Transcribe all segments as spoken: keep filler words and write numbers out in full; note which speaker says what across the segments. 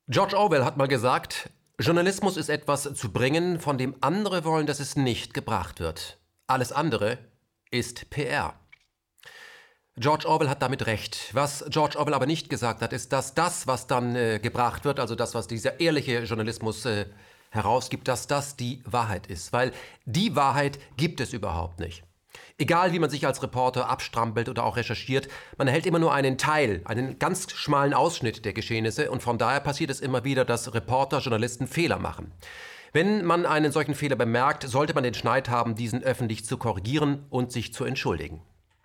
Speaker 1: George Orwell hat mal gesagt, Journalismus ist etwas zu bringen, von dem andere wollen, dass es nicht gebracht wird. Alles andere ist P R. George Orwell hat damit recht. Was George Orwell aber nicht gesagt hat, ist, dass das, was dann äh, gebracht wird, also das, was dieser ehrliche Journalismus äh, herausgibt, dass das die Wahrheit ist. Weil die Wahrheit gibt es überhaupt nicht. Egal, wie man sich als Reporter abstrampelt oder auch recherchiert, man erhält immer nur einen Teil, einen ganz schmalen Ausschnitt der Geschehnisse und von daher passiert es immer wieder, dass Reporter, Journalisten Fehler machen. Wenn man einen solchen Fehler bemerkt, sollte man den Schneid haben, diesen öffentlich zu korrigieren und sich zu entschuldigen.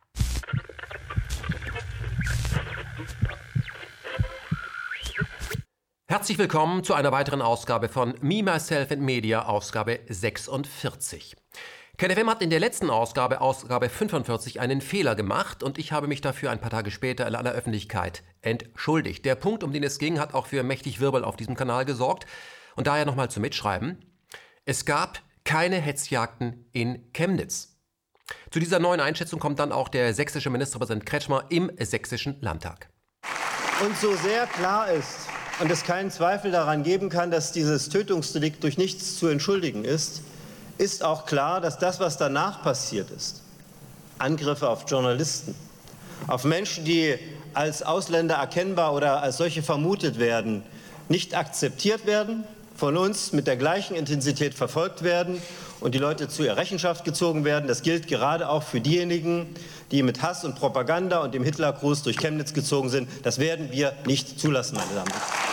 Speaker 1: Herzlich willkommen zu einer weiteren Ausgabe von Me, Myself and Media, Ausgabe sechsundvierzig. KenFM hat in der letzten Ausgabe, Ausgabe fünfundvierzig, einen Fehler gemacht und ich habe mich dafür ein paar Tage später in aller Öffentlichkeit entschuldigt. Der Punkt, um den es ging, hat auch für mächtig Wirbel auf diesem Kanal gesorgt und daher nochmal zum Mitschreiben. Es gab keine Hetzjagden in Chemnitz. Zu dieser neuen Einschätzung kommt dann auch der sächsische Ministerpräsident Kretschmer im Sächsischen Landtag.
Speaker 2: Und so sehr klar ist und es keinen Zweifel daran geben kann, dass dieses Tötungsdelikt durch nichts zu entschuldigen ist, ist auch klar, dass das, was danach passiert ist, Angriffe auf Journalisten, auf Menschen, die als Ausländer erkennbar oder als solche vermutet werden, nicht akzeptiert werden, von uns mit der gleichen Intensität verfolgt werden und die Leute zu ihrer Rechenschaft gezogen werden. Das gilt gerade auch für diejenigen, die mit Hass und Propaganda und dem Hitlergruß durch Chemnitz gezogen sind. Das werden wir nicht zulassen, meine Damen und Herren.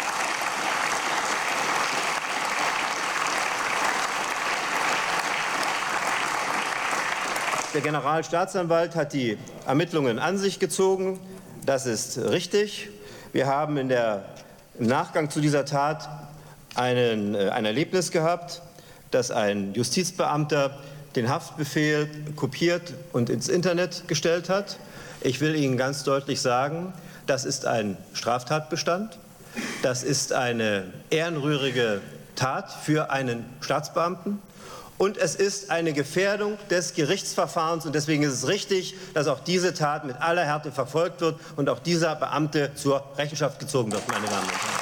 Speaker 2: Der Generalstaatsanwalt hat die Ermittlungen an sich gezogen. Das ist richtig. Wir haben in der, im Nachgang zu dieser Tat einen, ein Erlebnis gehabt, dass ein Justizbeamter den Haftbefehl kopiert und ins Internet gestellt hat. Ich will Ihnen ganz deutlich sagen, das ist ein Straftatbestand. Das ist eine ehrenrührige Tat für einen Staatsbeamten. Und es ist eine Gefährdung des Gerichtsverfahrens. Und deswegen ist es richtig, dass auch diese Tat mit aller Härte verfolgt wird und auch dieser Beamte zur Rechenschaft gezogen wird, meine Damen und Herren.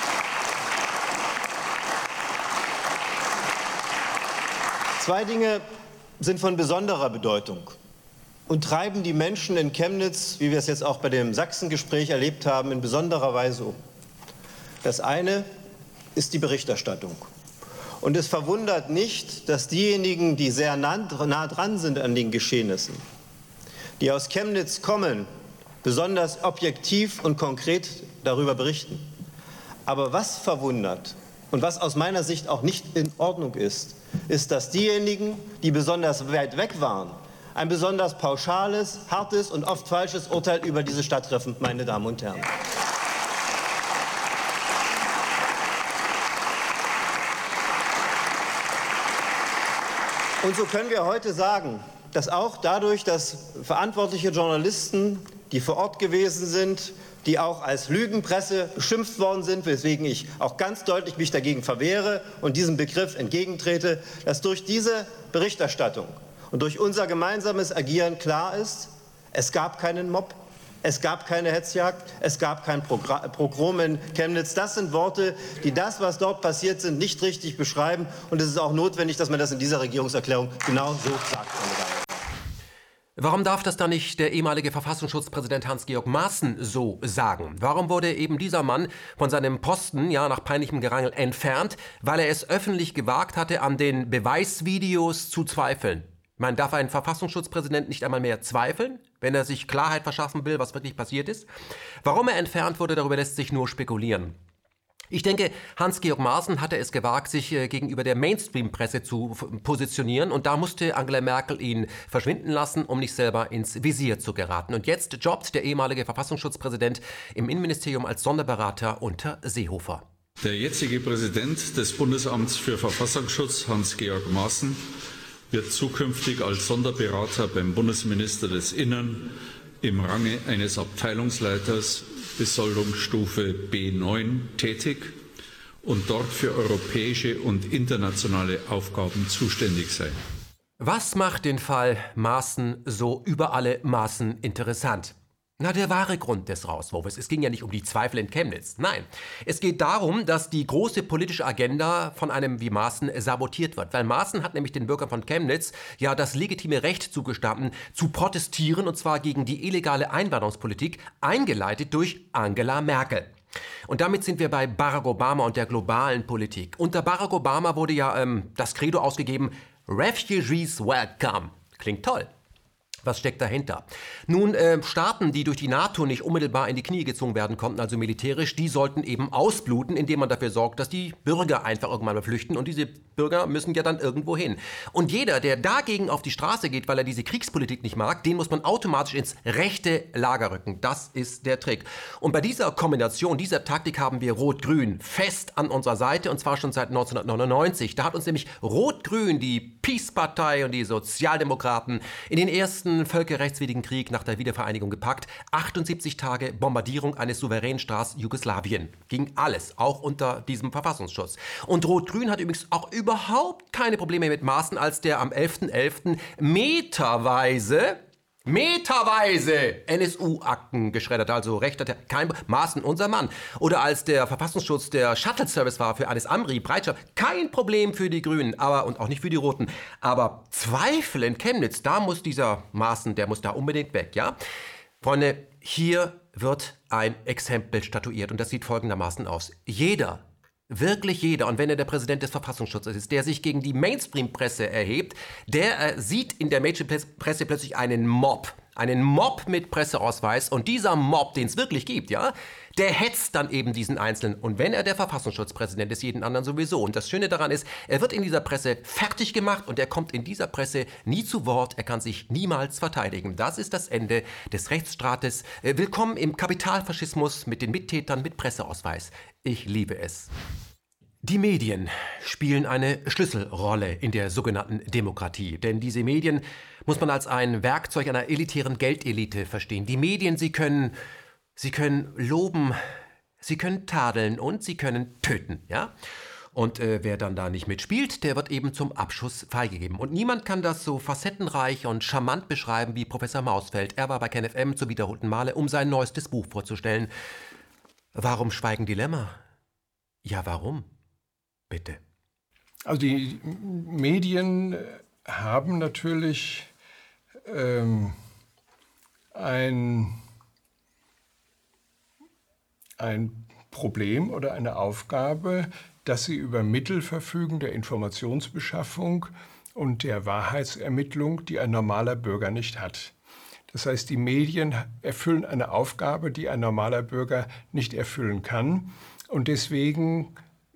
Speaker 2: Zwei Dinge sind von besonderer Bedeutung und treiben die Menschen in Chemnitz, wie wir es jetzt auch bei dem Sachsen-Gespräch erlebt haben, in besonderer Weise um. Das eine ist die Berichterstattung. Und es verwundert nicht, dass diejenigen, die sehr nah, nah dran sind an den Geschehnissen, die aus Chemnitz kommen, besonders objektiv und konkret darüber berichten. Aber was verwundert und was aus meiner Sicht auch nicht in Ordnung ist, ist, dass diejenigen, die besonders weit weg waren, ein besonders pauschales, hartes und oft falsches Urteil über diese Stadt treffen, meine Damen und Herren. Und so können wir heute sagen, dass auch dadurch, dass verantwortliche Journalisten, die vor Ort gewesen sind, die auch als Lügenpresse beschimpft worden sind, weswegen ich auch ganz deutlich mich dagegen verwehre und diesem Begriff entgegentrete, dass durch diese Berichterstattung und durch unser gemeinsames Agieren klar ist, es gab keinen Mob, es gab keine Hetzjagd, es gab kein Pogrom in Chemnitz. Das sind Worte, die das, was dort passiert sind, nicht richtig beschreiben. Und es ist auch notwendig, dass man das in dieser Regierungserklärung genau so sagt.
Speaker 1: Warum darf das dann nicht der ehemalige Verfassungsschutzpräsident Hans-Georg Maaßen so sagen? Warum wurde eben dieser Mann von seinem Posten ja nach peinlichem Gerangel entfernt, weil er es öffentlich gewagt hatte, an den Beweisvideos zu zweifeln? Man darf ein Verfassungsschutzpräsident nicht einmal mehr zweifeln, wenn er sich Klarheit verschaffen will, was wirklich passiert ist. Warum er entfernt wurde, darüber lässt sich nur spekulieren. Ich denke, Hans-Georg Maaßen hatte es gewagt, sich äh, gegenüber der Mainstream-Presse zu f- positionieren und da musste Angela Merkel ihn verschwinden lassen, um nicht selber ins Visier zu geraten. Und jetzt jobbt der ehemalige Verfassungsschutzpräsident im Innenministerium als Sonderberater unter Seehofer.
Speaker 3: Der jetzige Präsident des Bundesamts für Verfassungsschutz, Hans-Georg Maaßen, wird zukünftig als Sonderberater beim Bundesminister des Innern im Range eines Abteilungsleiters Besoldungsstufe B neun tätig und dort für europäische und internationale Aufgaben zuständig sein.
Speaker 1: Was macht den Fall Maaßen so über alle Maßen interessant? Na, der wahre Grund des Rauswurfes. Es ging ja nicht um die Zweifel in Chemnitz. Nein, es geht darum, dass die große politische Agenda von einem wie Maaßen sabotiert wird. Weil Maaßen hat nämlich den Bürgern von Chemnitz ja das legitime Recht zugestanden, zu protestieren, und zwar gegen die illegale Einwanderungspolitik, eingeleitet durch Angela Merkel. Und damit sind wir bei Barack Obama und der globalen Politik. Unter Barack Obama wurde ja ähm, das Credo ausgegeben, Refugees welcome. Klingt toll. Was steckt dahinter? Nun, äh, Staaten, die durch die NATO nicht unmittelbar in die Knie gezwungen werden konnten, also militärisch, die sollten eben ausbluten, indem man dafür sorgt, dass die Bürger einfach irgendwann mal flüchten. Und diese Bürger müssen ja dann irgendwo hin. Und jeder, der dagegen auf die Straße geht, weil er diese Kriegspolitik nicht mag, den muss man automatisch ins rechte Lager rücken. Das ist der Trick. Und bei dieser Kombination, dieser Taktik haben wir Rot-Grün fest an unserer Seite, und zwar schon seit neunzehnhundertneunundneunzig. Da hat uns nämlich Rot-Grün, die Peace-Partei und die Sozialdemokraten, in den ersten völkerrechtswidrigen Krieg nach der Wiedervereinigung gepackt. achtundsiebzig Tage Bombardierung eines souveränen Staats Jugoslawien. Ging alles, auch unter diesem Verfassungsschutz. Und Rot-Grün hat übrigens auch überhaupt keine Probleme mit Maaßen, als der am elften elften meterweise Meterweise N S U-Akten geschreddert, also rechter kein Maaßen, unser Mann. Oder als der Verfassungsschutz der Shuttle-Service war für Anis Amri, Bereitschaft, kein Problem für die Grünen, aber und auch nicht für die Roten. Aber Zweifel in Chemnitz, da muss dieser Maaßen, der muss da unbedingt weg, ja? Freunde, hier wird ein Exempel statuiert und das sieht folgendermaßen aus. Jeder, wirklich jeder, und wenn er der Präsident des Verfassungsschutzes ist, der sich gegen die Mainstream-Presse erhebt, der äh, sieht in der Mainstream-Presse plötzlich einen Mob. Einen Mob mit Presseausweis. Und dieser Mob, den es wirklich gibt, ja, der hetzt dann eben diesen Einzelnen. Und wenn er der Verfassungsschutzpräsident ist, jeden anderen sowieso. Und das Schöne daran ist, er wird in dieser Presse fertig gemacht und er kommt in dieser Presse nie zu Wort. Er kann sich niemals verteidigen. Das ist das Ende des Rechtsstaates. Äh, willkommen im Kapitalfaschismus mit den Mittätern mit Presseausweis. Ich liebe es. Die Medien spielen eine Schlüsselrolle in der sogenannten Demokratie. Denn diese Medien muss man als ein Werkzeug einer elitären Geldelite verstehen. Die Medien, sie können, sie können loben, sie können tadeln und sie können töten, ja? Und äh, wer dann da nicht mitspielt, der wird eben zum Abschuss freigegeben. Und niemand kann das so facettenreich und charmant beschreiben wie Professor Mausfeld. Er war bei KenFM zum wiederholten Male, um sein neuestes Buch vorzustellen. Warum schweigen die Lämmer? Ja, warum? Bitte.
Speaker 4: Also die Medien haben natürlich ähm, ein, ein Problem oder eine Aufgabe, dass sie über Mittel verfügen der Informationsbeschaffung und der Wahrheitsermittlung, die ein normaler Bürger nicht hat. Das heißt, die Medien erfüllen eine Aufgabe, die ein normaler Bürger nicht erfüllen kann. Und deswegen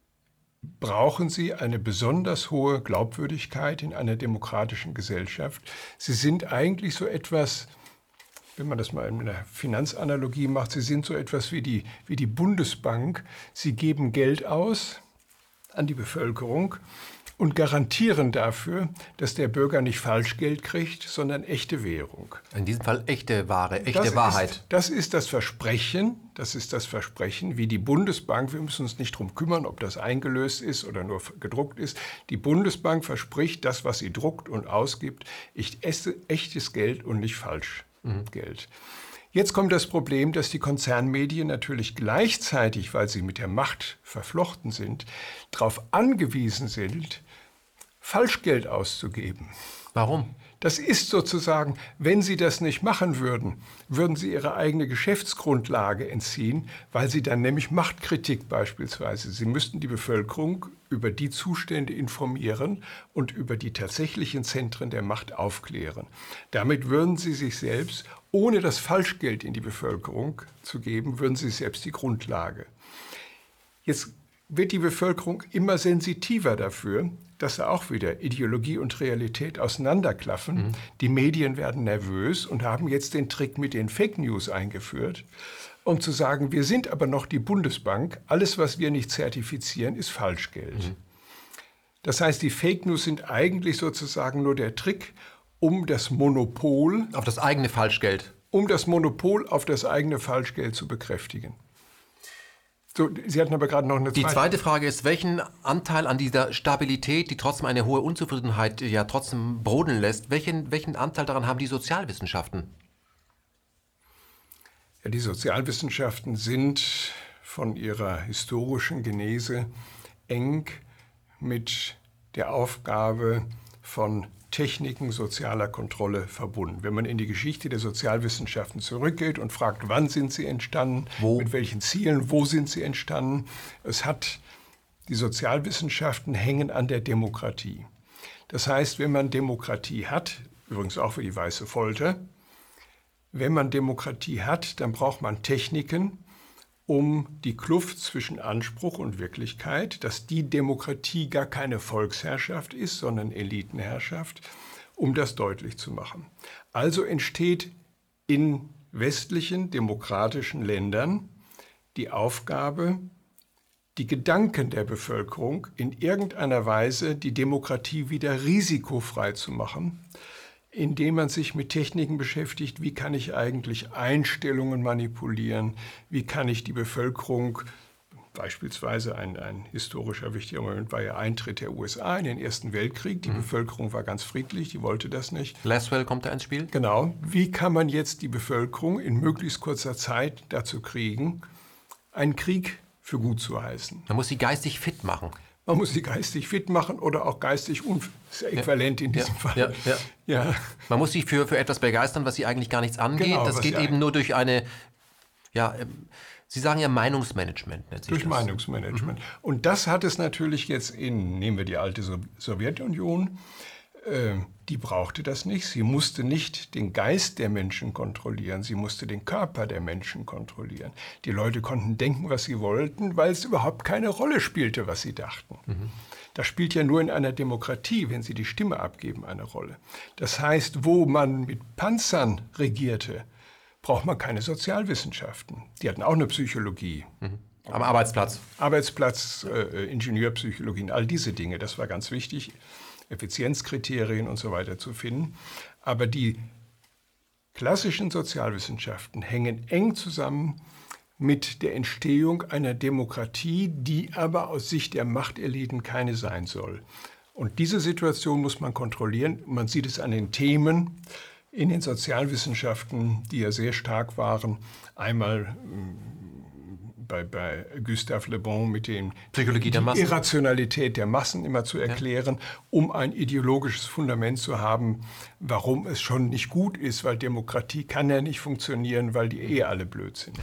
Speaker 4: brauchen sie eine besonders hohe Glaubwürdigkeit in einer demokratischen Gesellschaft. Sie sind eigentlich so etwas, wenn man das mal in einer Finanzanalogie macht, sie sind so etwas wie die, wie die Bundesbank. Sie geben Geld aus an die Bevölkerung und garantieren dafür, dass der Bürger nicht Falschgeld kriegt, sondern echte Währung.
Speaker 1: In diesem Fall echte Ware, echte
Speaker 4: das
Speaker 1: Wahrheit.
Speaker 4: Ist, das ist das Versprechen, das ist das Versprechen, wie die Bundesbank, wir müssen uns nicht darum kümmern, ob das eingelöst ist oder nur gedruckt ist. Die Bundesbank verspricht das, was sie druckt und ausgibt, ich esse echtes Geld und nicht Falschgeld. Mhm. Jetzt kommt das Problem, dass die Konzernmedien natürlich gleichzeitig, weil sie mit der Macht verflochten sind, darauf angewiesen sind, Falschgeld auszugeben.
Speaker 1: Warum?
Speaker 4: Das ist sozusagen, wenn sie das nicht machen würden, würden sie ihre eigene Geschäftsgrundlage entziehen, weil sie dann nämlich Machtkritik beispielsweise, sie müssten die Bevölkerung über die Zustände informieren und über die tatsächlichen Zentren der Macht aufklären. Damit würden sie sich selbst, ohne das Falschgeld in die Bevölkerung zu geben, würden sie selbst die Grundlage. Jetzt wird die Bevölkerung immer sensitiver dafür, dass da auch wieder Ideologie und Realität auseinanderklaffen. Mhm. Die Medien werden nervös und haben jetzt den Trick mit den Fake News eingeführt, um zu sagen, wir sind aber noch die Bundesbank, alles, was wir nicht zertifizieren, ist Falschgeld. Mhm. Das heißt, die Fake News sind eigentlich sozusagen nur der Trick, um das Monopol...
Speaker 1: Auf das eigene Falschgeld.
Speaker 4: Um das Monopol auf das eigene Falschgeld zu bekräftigen. So, Sie hatten aber gerade noch eine
Speaker 1: zweite... Die zweite Frage ist, welchen Anteil an dieser Stabilität, die trotzdem eine hohe Unzufriedenheit ja trotzdem brodeln lässt, welchen, welchen Anteil daran haben die Sozialwissenschaften?
Speaker 4: Die Sozialwissenschaften sind von ihrer historischen Genese eng mit der Aufgabe von Techniken sozialer Kontrolle verbunden. Wenn man in die Geschichte der Sozialwissenschaften zurückgeht und fragt, wann sind sie entstanden, wo? Mit welchen Zielen, wo sind sie entstanden, es hat, die Sozialwissenschaften hängen an der Demokratie. Das heißt, wenn man Demokratie hat, übrigens auch für die weiße Folter, wenn man Demokratie hat, dann braucht man Techniken, um die Kluft zwischen Anspruch und Wirklichkeit, dass die Demokratie gar keine Volksherrschaft ist, sondern Elitenherrschaft, um das deutlich zu machen. Also entsteht in westlichen demokratischen Ländern die Aufgabe, die Gedanken der Bevölkerung in irgendeiner Weise die Demokratie wieder risikofrei zu machen, indem man sich mit Techniken beschäftigt, wie kann ich eigentlich Einstellungen manipulieren, wie kann ich die Bevölkerung, beispielsweise ein, ein historischer wichtiger Moment war ja Eintritt der U S A in den Ersten Weltkrieg, die mhm. Bevölkerung war ganz friedlich, die wollte das nicht.
Speaker 1: Laswell kommt da ins Spiel?
Speaker 4: Genau. Wie kann man jetzt die Bevölkerung in möglichst kurzer Zeit dazu kriegen, einen Krieg für gut zu heißen?
Speaker 1: Man muss sie geistig fit machen.
Speaker 4: Man muss sie geistig fit machen oder auch geistig unäquivalent ja. in diesem
Speaker 1: ja.
Speaker 4: Fall.
Speaker 1: Ja. Ja.
Speaker 4: Ja.
Speaker 1: Man muss sie für, für etwas begeistern, was sie eigentlich gar nichts angeht.
Speaker 4: Genau,
Speaker 1: das geht eben nur durch eine, ja, Sie sagen ja Meinungsmanagement.
Speaker 4: Durch das. Meinungsmanagement. Mhm. Und das hat es natürlich jetzt in, nehmen wir die alte Sowjetunion, äh, die brauchte das nicht. Sie musste nicht den Geist der Menschen kontrollieren, sie musste den Körper der Menschen kontrollieren. Die Leute konnten denken, was sie wollten, weil es überhaupt keine Rolle spielte, was sie dachten. Mhm. Das spielt ja nur in einer Demokratie, wenn sie die Stimme abgeben, eine Rolle. Das heißt, wo man mit Panzern regierte, braucht man keine Sozialwissenschaften. Die hatten auch eine Psychologie.
Speaker 1: Mhm. Am Arbeitsplatz.
Speaker 4: Arbeitsplatz, äh, Ingenieurpsychologien, all diese Dinge, das war ganz wichtig. Effizienzkriterien und so weiter zu finden. Aber die klassischen Sozialwissenschaften hängen eng zusammen mit der Entstehung einer Demokratie, die aber aus Sicht der Machteliten keine sein soll. Und diese Situation muss man kontrollieren. Man sieht es an den Themen in den Sozialwissenschaften, die ja sehr stark waren. Einmal bei, bei Gustave Le Bon mit dem
Speaker 1: Psychologie der Massen.
Speaker 4: Irrationalität der Massen immer zu erklären, ja. um ein ideologisches Fundament zu haben, warum es schon nicht gut ist, weil Demokratie kann ja nicht funktionieren, weil die eh alle blöd sind.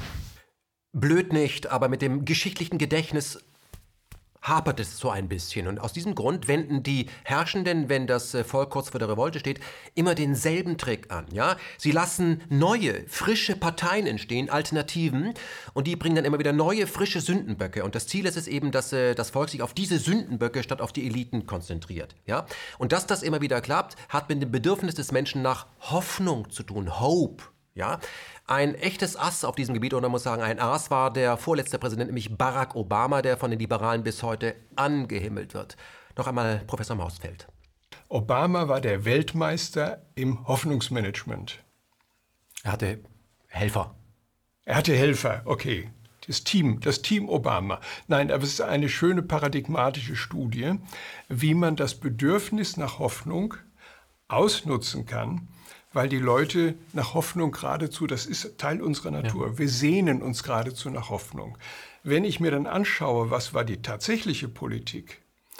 Speaker 1: Blöd nicht, aber mit dem geschichtlichen Gedächtnis hapert es so ein bisschen. Und aus diesem Grund wenden die Herrschenden, wenn das Volk kurz vor der Revolte steht, immer denselben Trick an. Ja? Sie lassen neue, frische Parteien entstehen, Alternativen, und die bringen dann immer wieder neue, frische Sündenböcke. Und das Ziel ist es eben, dass äh, das Volk sich auf diese Sündenböcke statt auf die Eliten konzentriert. Ja? Und dass das immer wieder klappt, hat mit dem Bedürfnis des Menschen nach Hoffnung zu tun, Hope. Ja? Ein echtes Ass auf diesem Gebiet, oder man muss sagen, ein Ass war der vorletzte Präsident, nämlich Barack Obama, der von den Liberalen bis heute angehimmelt wird. Noch einmal Professor Mausfeld.
Speaker 4: Obama war der Weltmeister im Hoffnungsmanagement.
Speaker 1: Er hatte Helfer.
Speaker 4: Er hatte Helfer, okay. Das Team, das Team Obama. Nein, aber es ist eine schöne paradigmatische Studie, wie man das Bedürfnis nach Hoffnung ausnutzen kann, weil die Leute nach Hoffnung geradezu, das ist Teil unserer Natur, ja. wir sehnen uns geradezu nach Hoffnung. Wenn ich mir dann anschaue, was war die tatsächliche Politik,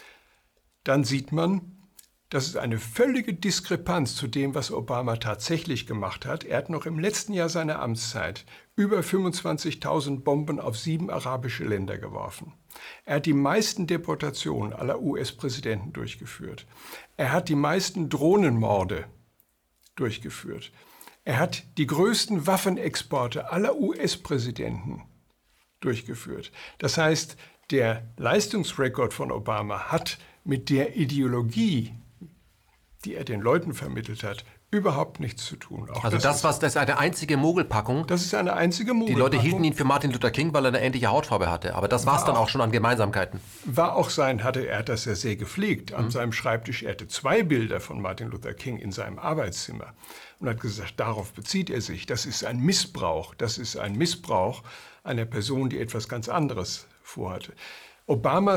Speaker 4: dann sieht man, das ist eine völlige Diskrepanz zu dem, was Obama tatsächlich gemacht hat. Er hat noch im letzten Jahr seiner Amtszeit über fünfundzwanzigtausend Bomben auf sieben arabische Länder geworfen. Er hat die meisten Deportationen aller U S-Präsidenten durchgeführt. Er hat die meisten Drohnenmorde durchgeführt. Er hat die größten Waffenexporte aller U S-Präsidenten durchgeführt. Das heißt, der Leistungsrekord von Obama hat mit der Ideologie, die er den Leuten vermittelt hat, überhaupt nichts zu tun.
Speaker 1: Auch also das, das, was, das ist eine einzige Mogelpackung.
Speaker 4: Das ist eine einzige Mogelpackung.
Speaker 1: Die Leute hielten ihn für Martin Luther King, weil er eine ähnliche Hautfarbe hatte. Aber das war es dann auch schon an Gemeinsamkeiten.
Speaker 4: War auch sein, hatte er hat das ja sehr gepflegt. An mhm. seinem Schreibtisch, er hatte zwei Bilder von Martin Luther King in seinem Arbeitszimmer. Und hat gesagt, darauf bezieht er sich. Das ist ein Missbrauch. Das ist ein Missbrauch einer Person, die etwas ganz anderes vorhatte. Obamas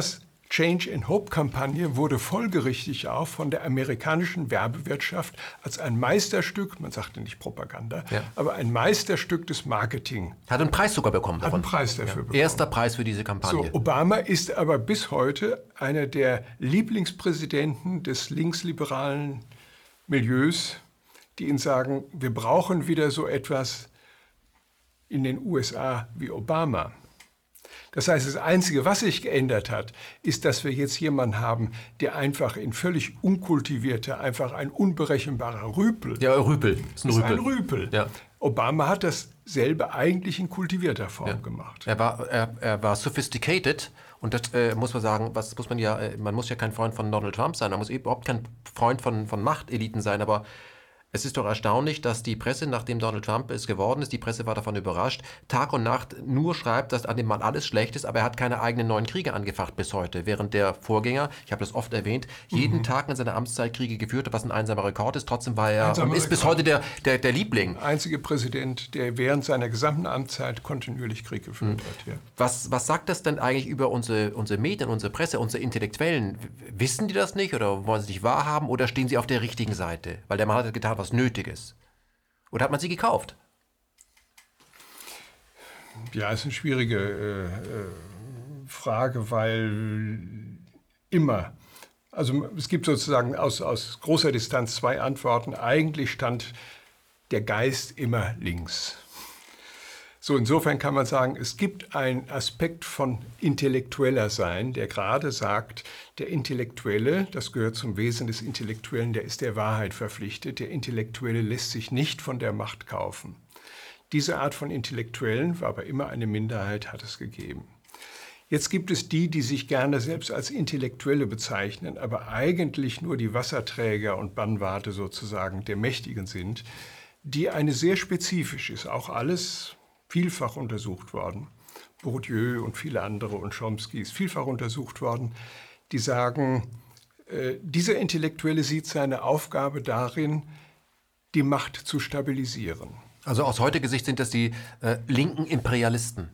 Speaker 4: Change and Hope-Kampagne wurde folgerichtig auch von der amerikanischen Werbewirtschaft als ein Meisterstück, man sagte nicht Propaganda, ja. aber ein Meisterstück des Marketing.
Speaker 1: Hat einen Preis sogar bekommen davon.
Speaker 4: Hat einen Preis dafür ja. bekommen.
Speaker 1: Erster Preis für diese Kampagne.
Speaker 4: So, Obama ist aber bis heute einer der Lieblingspräsidenten des linksliberalen Milieus, die ihnen sagen, wir brauchen wieder so etwas in den U S A wie Obama. Das heißt, das Einzige, was sich geändert hat, ist, dass wir jetzt jemanden haben, der einfach in völlig unkultivierter, einfach ein unberechenbarer Rüpel.
Speaker 1: Ja, Rüpel.
Speaker 4: Ist ein Rüpel. Ist ein Rüpel. Ja. Obama hat dasselbe eigentlich in kultivierter Form ja. gemacht.
Speaker 1: Er war, er, er war sophisticated und das äh, muss man sagen, was muss man ja, äh, man muss ja kein Freund von Donald Trump sein, man muss überhaupt kein Freund von, von Machteliten sein, aber es ist doch erstaunlich, dass die Presse, nachdem Donald Trump es geworden ist, die Presse war davon überrascht, Tag und Nacht nur schreibt, dass an dem Mann alles schlecht ist, aber er hat keine eigenen neuen Kriege angefacht bis heute. Während der Vorgänger, ich habe das oft erwähnt, jeden mhm. Tag in seiner Amtszeit Kriege geführt hat, was ein einsamer Rekord ist. Trotzdem war er und ist bis heute der, der, der Liebling.
Speaker 4: Der einzige Präsident, der während seiner gesamten Amtszeit kontinuierlich Krieg geführt mhm. hat. Ja.
Speaker 1: Was, was sagt das denn eigentlich über unsere, unsere Medien, unsere Presse, unsere Intellektuellen? Wissen die das nicht oder wollen sie nicht wahrhaben oder stehen sie auf der richtigen Seite? Weil der Mann hat getan, was nötig ist. Oder hat man sie gekauft?
Speaker 4: Ja, ist eine schwierige äh, äh, Frage, weil immer, also es gibt sozusagen aus, aus großer Distanz zwei Antworten. Eigentlich stand der Geist immer links. So, insofern kann man sagen, es gibt einen Aspekt von intellektueller Sein, der gerade sagt, der Intellektuelle, das gehört zum Wesen des Intellektuellen, der ist der Wahrheit verpflichtet. Der Intellektuelle lässt sich nicht von der Macht kaufen. Diese Art von Intellektuellen, war aber immer eine Minderheit, hat es gegeben. Jetzt gibt es die, die sich gerne selbst als Intellektuelle bezeichnen, aber eigentlich nur die Wasserträger und Bannwarte sozusagen der Mächtigen sind, die eine sehr spezifisch ist, auch alles vielfach untersucht worden. Bourdieu und viele andere und Chomsky ist vielfach untersucht worden, die sagen, äh, dieser Intellektuelle sieht seine Aufgabe darin, die Macht zu stabilisieren.
Speaker 1: Also aus heutiger Sicht sind das die äh, linken Imperialisten.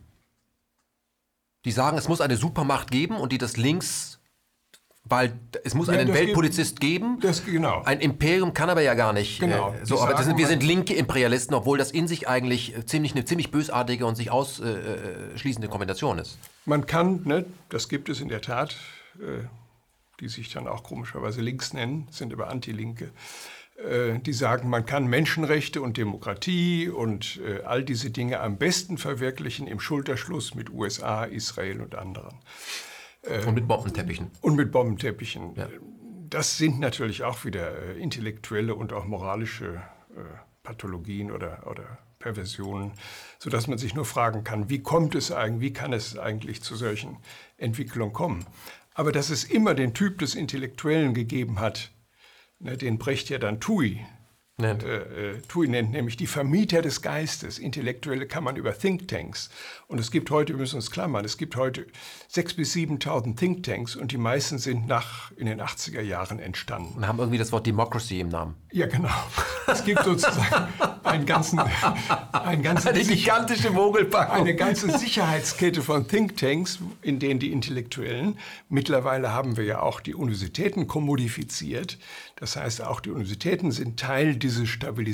Speaker 1: Die sagen, es muss eine Supermacht geben und die das links, weil es muss ja, einen Weltpolizist geht, geben.
Speaker 4: Das, genau.
Speaker 1: Ein Imperium kann aber ja gar nicht.
Speaker 4: Genau.
Speaker 1: Äh, so, aber das sind, wir sind linke Imperialisten, obwohl das in sich eigentlich ziemlich, eine ziemlich bösartige und sich ausschließende Kombination ist.
Speaker 4: Man kann, ne, das gibt es in der Tat, äh, die sich dann auch komischerweise links nennen, sind aber Antilinke, äh, die sagen, man kann Menschenrechte und Demokratie und äh, all diese Dinge am besten verwirklichen im Schulterschluss mit U S A, Israel und anderen.
Speaker 1: Und mit Bombenteppichen.
Speaker 4: Und mit Bombenteppichen.
Speaker 1: Ja.
Speaker 4: Das sind natürlich auch wieder äh, intellektuelle und auch moralische äh, Pathologien oder, oder Perversionen, sodass man sich nur fragen kann, wie kommt es eigentlich, wie kann es eigentlich zu solchen Entwicklungen kommen? Aber dass es immer den Typ des Intellektuellen gegeben hat, ne, den Brecht ja dann Tui nennt. Äh, Tui nennt, nämlich die Vermieter des Geistes. Intellektuelle kann man über Thinktanks. Und es gibt heute, wir müssen uns klar machen, es gibt heute sechstausend bis siebentausend Thinktanks und die meisten sind nach in den achtziger Jahren entstanden.
Speaker 1: Und haben irgendwie das Wort Democracy im Namen.
Speaker 4: Ja, genau. Es gibt sozusagen einen ganzen, einen ganzen
Speaker 1: eine gigantische Mogelpackung.
Speaker 4: Eine ganze Sicherheitskette von Thinktanks, in denen die Intellektuellen, mittlerweile haben wir ja auch die Universitäten kommodifiziert. Das heißt, auch die Universitäten sind Teil dieses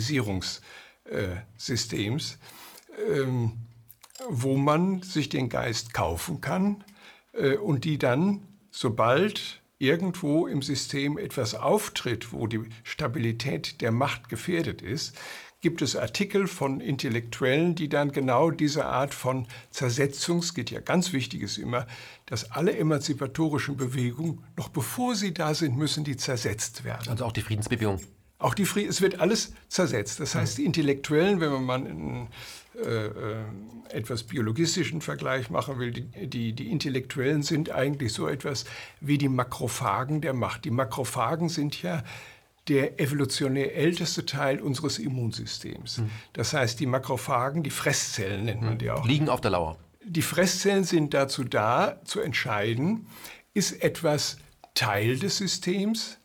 Speaker 4: Stabilisierungssystems, äh, ähm, wo man sich den Geist kaufen kann äh, und die dann, sobald irgendwo im System etwas auftritt, wo die Stabilität der Macht gefährdet ist, gibt es Artikel von Intellektuellen, die dann genau diese Art von Zersetzung, es geht ja ganz wichtig ist immer, dass alle emanzipatorischen Bewegungen, noch bevor sie da sind, müssen die zersetzt werden.
Speaker 1: Also auch die Friedensbewegung.
Speaker 4: Auch die Frieden, es wird alles zersetzt. Das heißt, die Intellektuellen, wenn man mal einen äh, etwas biologistischen Vergleich machen will, die, die, die Intellektuellen sind eigentlich so etwas wie die Makrophagen der Macht. Die Makrophagen sind ja der evolutionär älteste Teil unseres Immunsystems. Mhm. Das heißt, die Makrophagen, die Fresszellen nennt man die auch.
Speaker 1: Liegen auf der Lauer.
Speaker 4: Die Fresszellen sind dazu da, zu entscheiden, ist etwas Teil des Systems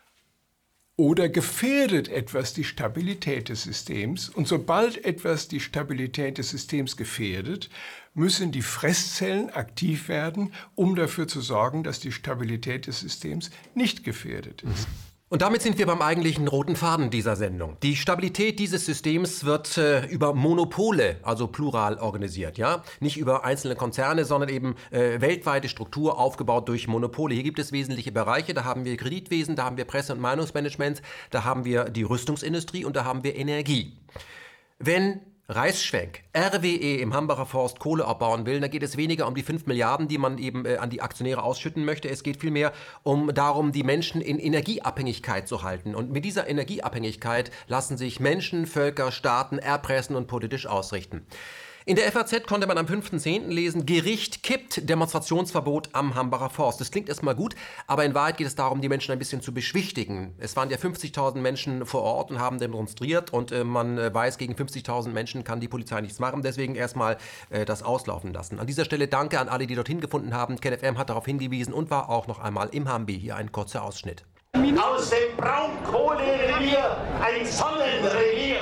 Speaker 4: oder gefährdet etwas die Stabilität des Systems. Und sobald etwas die Stabilität des Systems gefährdet, müssen die Fresszellen aktiv werden, um dafür zu sorgen, dass die Stabilität des Systems nicht gefährdet ist.
Speaker 1: Und damit sind wir beim eigentlichen roten Faden dieser Sendung. Die Stabilität dieses Systems wird äh, über Monopole, also plural, organisiert. Ja? Nicht über einzelne Konzerne, sondern eben äh, weltweite Struktur aufgebaut durch Monopole. Hier gibt es wesentliche Bereiche. Da haben wir Kreditwesen, da haben wir Presse- und Meinungsmanagement, da haben wir die Rüstungsindustrie und da haben wir Energie. Wenn Reißschwenk, R W E im Hambacher Forst Kohle abbauen will, dann geht es weniger um die fünf Milliarden, die man eben äh, an die Aktionäre ausschütten möchte. Es geht vielmehr um darum, die Menschen in Energieabhängigkeit zu halten. Und mit dieser Energieabhängigkeit lassen sich Menschen, Völker, Staaten erpressen und politisch ausrichten. In der F A Z konnte man am fünften zehnten lesen, Gericht kippt Demonstrationsverbot am Hambacher Forst. Das klingt erstmal gut, aber in Wahrheit geht es darum, die Menschen ein bisschen zu beschwichtigen. Es waren ja fünfzigtausend Menschen vor Ort und haben demonstriert und äh, man äh, weiß, gegen fünfzigtausend Menschen kann die Polizei nichts machen. Deswegen erstmal äh, das auslaufen lassen. An dieser Stelle danke an alle, die dorthin gefunden haben. KenFM hat darauf hingewiesen und war auch noch einmal im Hambi. Hier ein kurzer Ausschnitt.
Speaker 5: Aus dem Braunkohlerevier ein Sonnenrevier.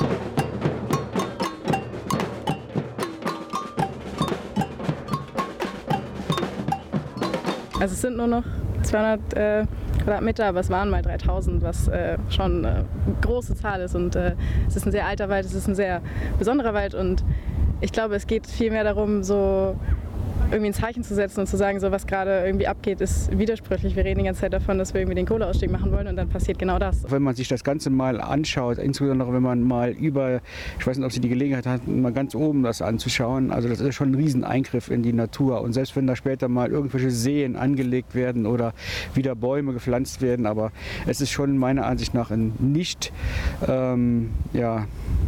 Speaker 6: Also es sind nur noch zweihundert äh, Quadratmeter, aber es waren mal dreitausend, was äh, schon eine große Zahl ist. Und äh, es ist ein sehr alter Wald, es ist ein sehr besonderer Wald. Und ich glaube, es geht vielmehr darum, so irgendwie ein Zeichen zu setzen und zu sagen, so was gerade irgendwie abgeht, ist widersprüchlich. Wir reden die ganze Zeit davon, dass wir irgendwie den Kohleausstieg machen wollen und dann passiert genau das.
Speaker 7: Wenn man sich das Ganze mal anschaut, insbesondere wenn man mal über, ich weiß nicht, ob Sie die Gelegenheit hatten, mal ganz oben das anzuschauen, also das ist schon ein Rieseneingriff in die Natur. Und selbst wenn da später mal irgendwelche Seen angelegt werden oder wieder Bäume gepflanzt werden, aber es ist schon meiner Ansicht nach ein nicht, ähm, ja,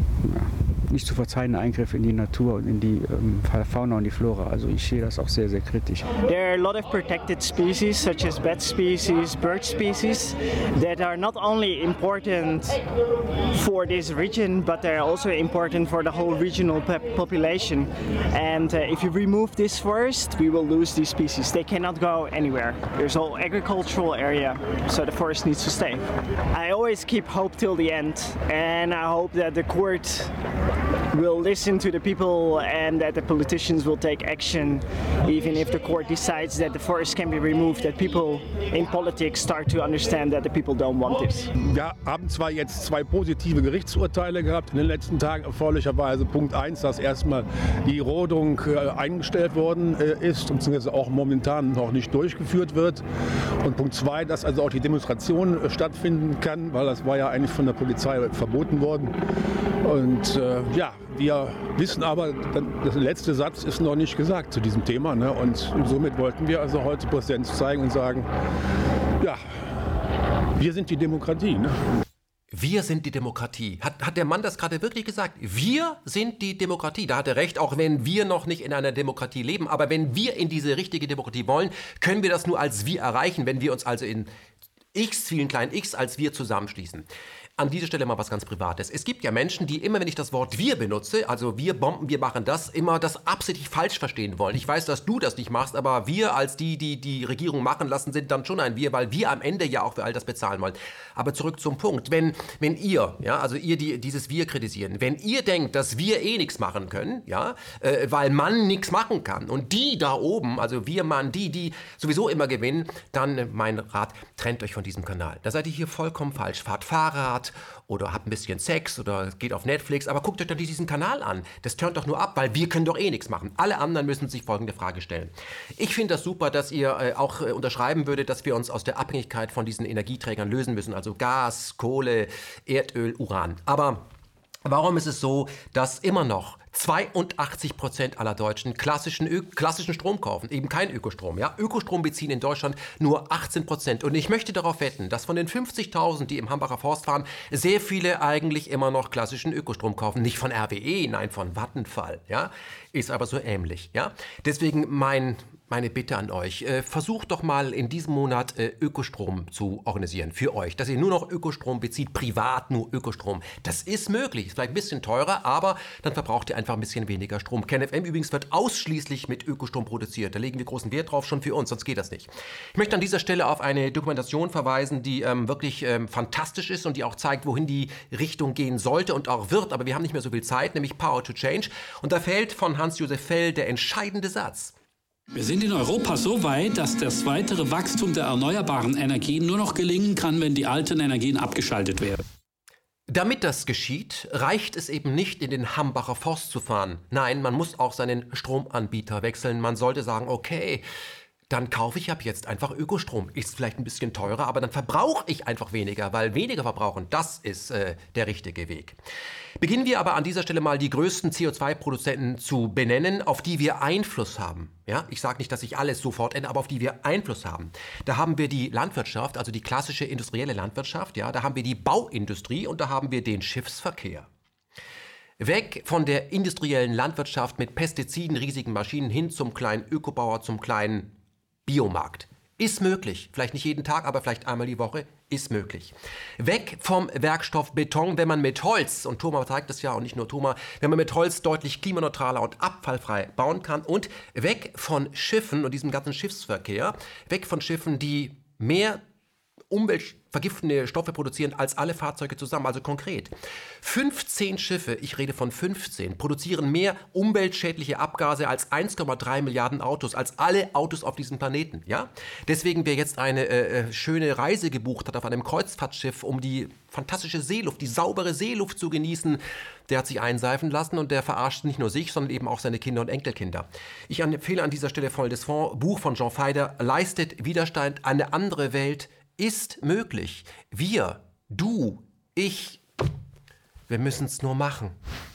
Speaker 7: nicht zu verzeihender Eingriff in die Natur und in die ähm, Fauna und die Flora. Also ich sehe das auch sehr, sehr kritisch.
Speaker 8: There are a lot of protected species, such as bat species, bird species, that are not only important for this region, but they're also important for the whole regional population. And uh, if you remove this forest, we will lose these species. They cannot go anywhere. There's a whole agricultural area, so the forest needs to stay. I always keep hope till the end, and I hope that the court will listen to the people and that the politicians will take action, even if the court decides that the forest can be removed, that people in politics start to understand that the people don't want this.
Speaker 9: Wir haben zwar jetzt zwei positive Gerichtsurteile gehabt in den letzten Tagen, erfreulicherweise Punkt eins, dass erstmal die Rodung äh, eingestellt worden äh, ist, beziehungsweise auch momentan noch nicht durchgeführt wird. Und Punkt zwei, dass also auch die Demonstration äh, stattfinden kann, weil das war ja eigentlich von der Polizei verboten worden. Und äh, ja, wir wissen aber, der letzte Satz ist noch nicht gesagt zu diesem Thema. Ne? Und somit wollten wir also heute Präsenz zeigen und sagen, ja, wir sind die Demokratie. Ne?
Speaker 1: Wir sind die Demokratie. Hat, hat der Mann das gerade wirklich gesagt? Wir sind die Demokratie. Da hat er recht, auch wenn wir noch nicht in einer Demokratie leben. Aber wenn wir in diese richtige Demokratie wollen, können wir das nur als wir erreichen, wenn wir uns also in x, vielen kleinen x, als wir zusammenschließen. An dieser Stelle mal was ganz Privates. Es gibt ja Menschen, die immer, wenn ich das Wort wir benutze, also wir bomben, wir machen das, immer das absichtlich falsch verstehen wollen. Ich weiß, dass du das nicht machst, aber wir als die, die die Regierung machen lassen, sind dann schon ein wir, weil wir am Ende ja auch für all das bezahlen wollen. Aber zurück zum Punkt. Wenn, wenn ihr, ja, also ihr die, dieses wir kritisieren, wenn ihr denkt, dass wir eh nichts machen können, ja, äh, weil man nichts machen kann und die da oben, also wir, Mann, die, die sowieso immer gewinnen, dann äh, mein Rat, trennt euch von diesem Kanal. Da seid ihr hier vollkommen falsch. Fahrt Fahrrad oder habt ein bisschen Sex oder geht auf Netflix, aber guckt euch doch diesen Kanal an. Das turnt doch nur ab, weil wir können doch eh nichts machen. Alle anderen müssen sich folgende Frage stellen. Ich finde das super, dass ihr äh, auch äh, unterschreiben würdet, dass wir uns aus der Abhängigkeit von diesen Energieträgern lösen müssen, also Gas, Kohle, Erdöl, Uran. Aber warum ist es so, dass immer noch zweiundachtzig Prozent aller Deutschen klassischen, Ö- klassischen Strom kaufen, eben kein Ökostrom. Ja? Ökostrom beziehen in Deutschland nur achtzehn Prozent. Und ich möchte darauf wetten, dass von den fünfzigtausend, die im Hambacher Forst fahren, sehr viele eigentlich immer noch klassischen Ökostrom kaufen. Nicht von R W E, nein, von Vattenfall. Ja? Ist aber so ähnlich. Ja? Deswegen mein meine Bitte an euch, äh, versucht doch mal in diesem Monat äh, Ökostrom zu organisieren für euch, dass ihr nur noch Ökostrom bezieht, privat nur Ökostrom. Das ist möglich, ist vielleicht ein bisschen teurer, aber dann verbraucht ihr einfach ein bisschen weniger Strom. KenFM übrigens wird ausschließlich mit Ökostrom produziert, da legen wir großen Wert drauf, schon für uns, sonst geht das nicht. Ich möchte an dieser Stelle auf eine Dokumentation verweisen, die ähm, wirklich ähm, fantastisch ist und die auch zeigt, wohin die Richtung gehen sollte und auch wird, aber wir haben nicht mehr so viel Zeit, nämlich Power to Change. Und da fällt von Hans-Josef Fell der entscheidende Satz.
Speaker 10: Wir sind in Europa so weit, dass das weitere Wachstum der erneuerbaren Energien nur noch gelingen kann, wenn die alten Energien abgeschaltet werden.
Speaker 1: Damit das geschieht, reicht es eben nicht, in den Hambacher Forst zu fahren. Nein, man muss auch seinen Stromanbieter wechseln. Man sollte sagen, okay, dann kaufe ich ab jetzt einfach Ökostrom. Ist vielleicht ein bisschen teurer, aber dann verbrauche ich einfach weniger, weil weniger verbrauchen, das ist äh, der richtige Weg. Beginnen wir aber an dieser Stelle mal die größten C O zwei Produzenten zu benennen, auf die wir Einfluss haben. Ja, ich sage nicht, dass sich alles sofort ändert, aber auf die wir Einfluss haben. Da haben wir die Landwirtschaft, also die klassische industrielle Landwirtschaft, ja, da haben wir die Bauindustrie und da haben wir den Schiffsverkehr. Weg von der industriellen Landwirtschaft mit Pestiziden, riesigen Maschinen hin zum kleinen Ökobauer, zum kleinen Biomarkt. Ist möglich. Vielleicht nicht jeden Tag, aber vielleicht einmal die Woche. Ist möglich. Weg vom Werkstoff Beton, wenn man mit Holz, und Thomas zeigt das ja, und nicht nur Thomas, wenn man mit Holz deutlich klimaneutraler und abfallfrei bauen kann. Und weg von Schiffen und diesem ganzen Schiffsverkehr, weg von Schiffen, die mehr umweltvergiftende Stoffe produzieren als alle Fahrzeuge zusammen. Also konkret, fünfzehn Schiffe, ich rede von fünfzehn, produzieren mehr umweltschädliche Abgase als eins Komma drei Milliarden Autos, als alle Autos auf diesem Planeten. Ja? Deswegen, wer jetzt eine äh, schöne Reise gebucht hat auf einem Kreuzfahrtschiff, um die fantastische Seeluft, die saubere Seeluft zu genießen, der hat sich einseifen lassen und der verarscht nicht nur sich, sondern eben auch seine Kinder und Enkelkinder. Ich empfehle an dieser Stelle folgendes Buch von Jean Feider, Leistet Widerstand, eine andere Welt ist möglich. Wir, du, ich, wir müssen es nur machen.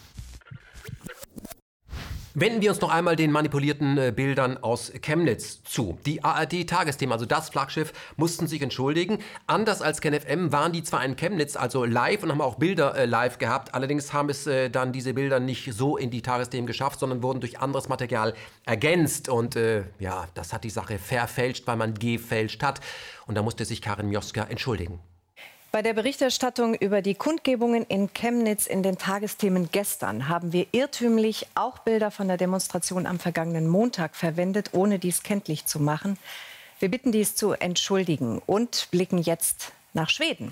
Speaker 1: Wenden wir uns noch einmal den manipulierten äh, Bildern aus Chemnitz zu. Die A R D-Tagesthemen, also das Flaggschiff, mussten sich entschuldigen. Anders als KenFM waren die zwar in Chemnitz, also live, und haben auch Bilder äh, live gehabt. Allerdings haben es äh, dann diese Bilder nicht so in die Tagesthemen geschafft, sondern wurden durch anderes Material ergänzt. Und äh, ja, das hat die Sache verfälscht, weil man gefälscht hat. Und da musste sich Karin Mioska entschuldigen.
Speaker 11: Bei der Berichterstattung über die Kundgebungen in Chemnitz in den Tagesthemen gestern haben wir irrtümlich auch Bilder von der Demonstration am vergangenen Montag verwendet, ohne dies kenntlich zu machen. Wir bitten dies zu entschuldigen und blicken jetzt nach Schweden.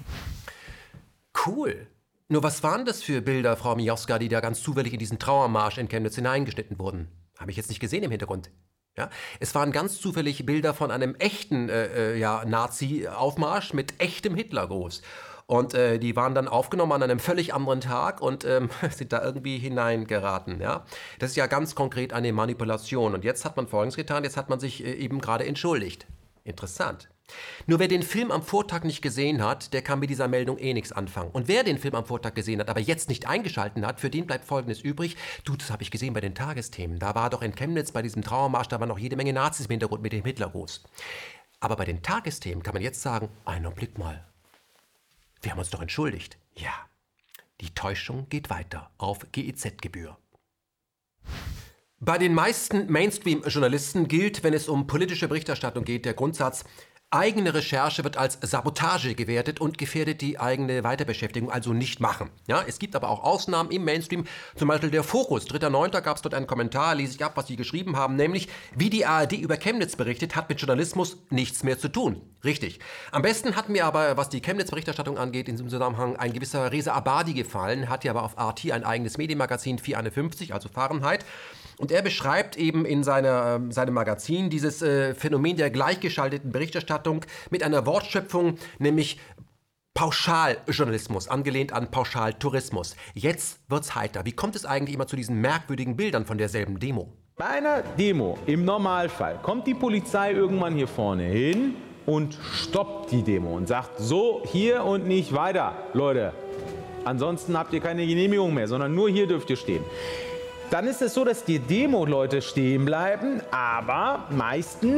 Speaker 1: Cool. Nur was waren das für Bilder, Frau Mioska, die da ganz zufällig in diesen Trauermarsch in Chemnitz hineingeschnitten wurden? Habe ich jetzt nicht gesehen im Hintergrund. Ja, es waren ganz zufällig Bilder von einem echten äh, ja, Nazi-Aufmarsch mit echtem Hitlergruß. Und äh, die waren dann aufgenommen an einem völlig anderen Tag und ähm, sind da irgendwie hineingeraten. Ja? Das ist ja ganz konkret eine Manipulation. Und jetzt hat man Folgendes getan, jetzt hat man sich äh, eben gerade entschuldigt. Interessant. Nur wer den Film am Vortag nicht gesehen hat, der kann mit dieser Meldung eh nichts anfangen. Und wer den Film am Vortag gesehen hat, aber jetzt nicht eingeschalten hat, für den bleibt Folgendes übrig. Du, das habe ich gesehen bei den Tagesthemen. Da war doch in Chemnitz bei diesem Trauermarsch, da waren noch jede Menge Nazis im Hintergrund mit dem Hitlergruß. Aber bei den Tagesthemen kann man jetzt sagen, einen Blick mal. Wir haben uns doch entschuldigt. Ja, die Täuschung geht weiter auf G E Z-Gebühr. Bei den meisten Mainstream-Journalisten gilt, wenn es um politische Berichterstattung geht, der Grundsatz, eigene Recherche wird als Sabotage gewertet und gefährdet die eigene Weiterbeschäftigung, also nicht machen. Ja, es gibt aber auch Ausnahmen im Mainstream, zum Beispiel der Fokus. dritter neunter gab es dort einen Kommentar, lese ich ab, was sie geschrieben haben, nämlich, wie die A R D über Chemnitz berichtet, hat mit Journalismus nichts mehr zu tun. Richtig. Am besten hat mir aber, was die Chemnitz-Berichterstattung angeht, in diesem Zusammenhang ein gewisser Reza Abadi gefallen, hat ja aber auf R T ein eigenes Medienmagazin, vierhunderteinundfünfzig, also Fahrenheit. Und er beschreibt eben in seiner, äh, seinem Magazin dieses äh, Phänomen der gleichgeschalteten Berichterstattung mit einer Wortschöpfung, nämlich Pauschaljournalismus, angelehnt an Pauschaltourismus. Jetzt wird's heiter. Wie kommt es eigentlich immer zu diesen merkwürdigen Bildern von derselben Demo?
Speaker 12: Bei einer Demo im Normalfall kommt die Polizei irgendwann hier vorne hin und stoppt die Demo und sagt, so, hier und nicht weiter, Leute. Ansonsten habt ihr keine Genehmigung mehr, sondern nur hier dürft ihr stehen. Dann ist es so, dass die Demo-Leute stehen bleiben, aber meistens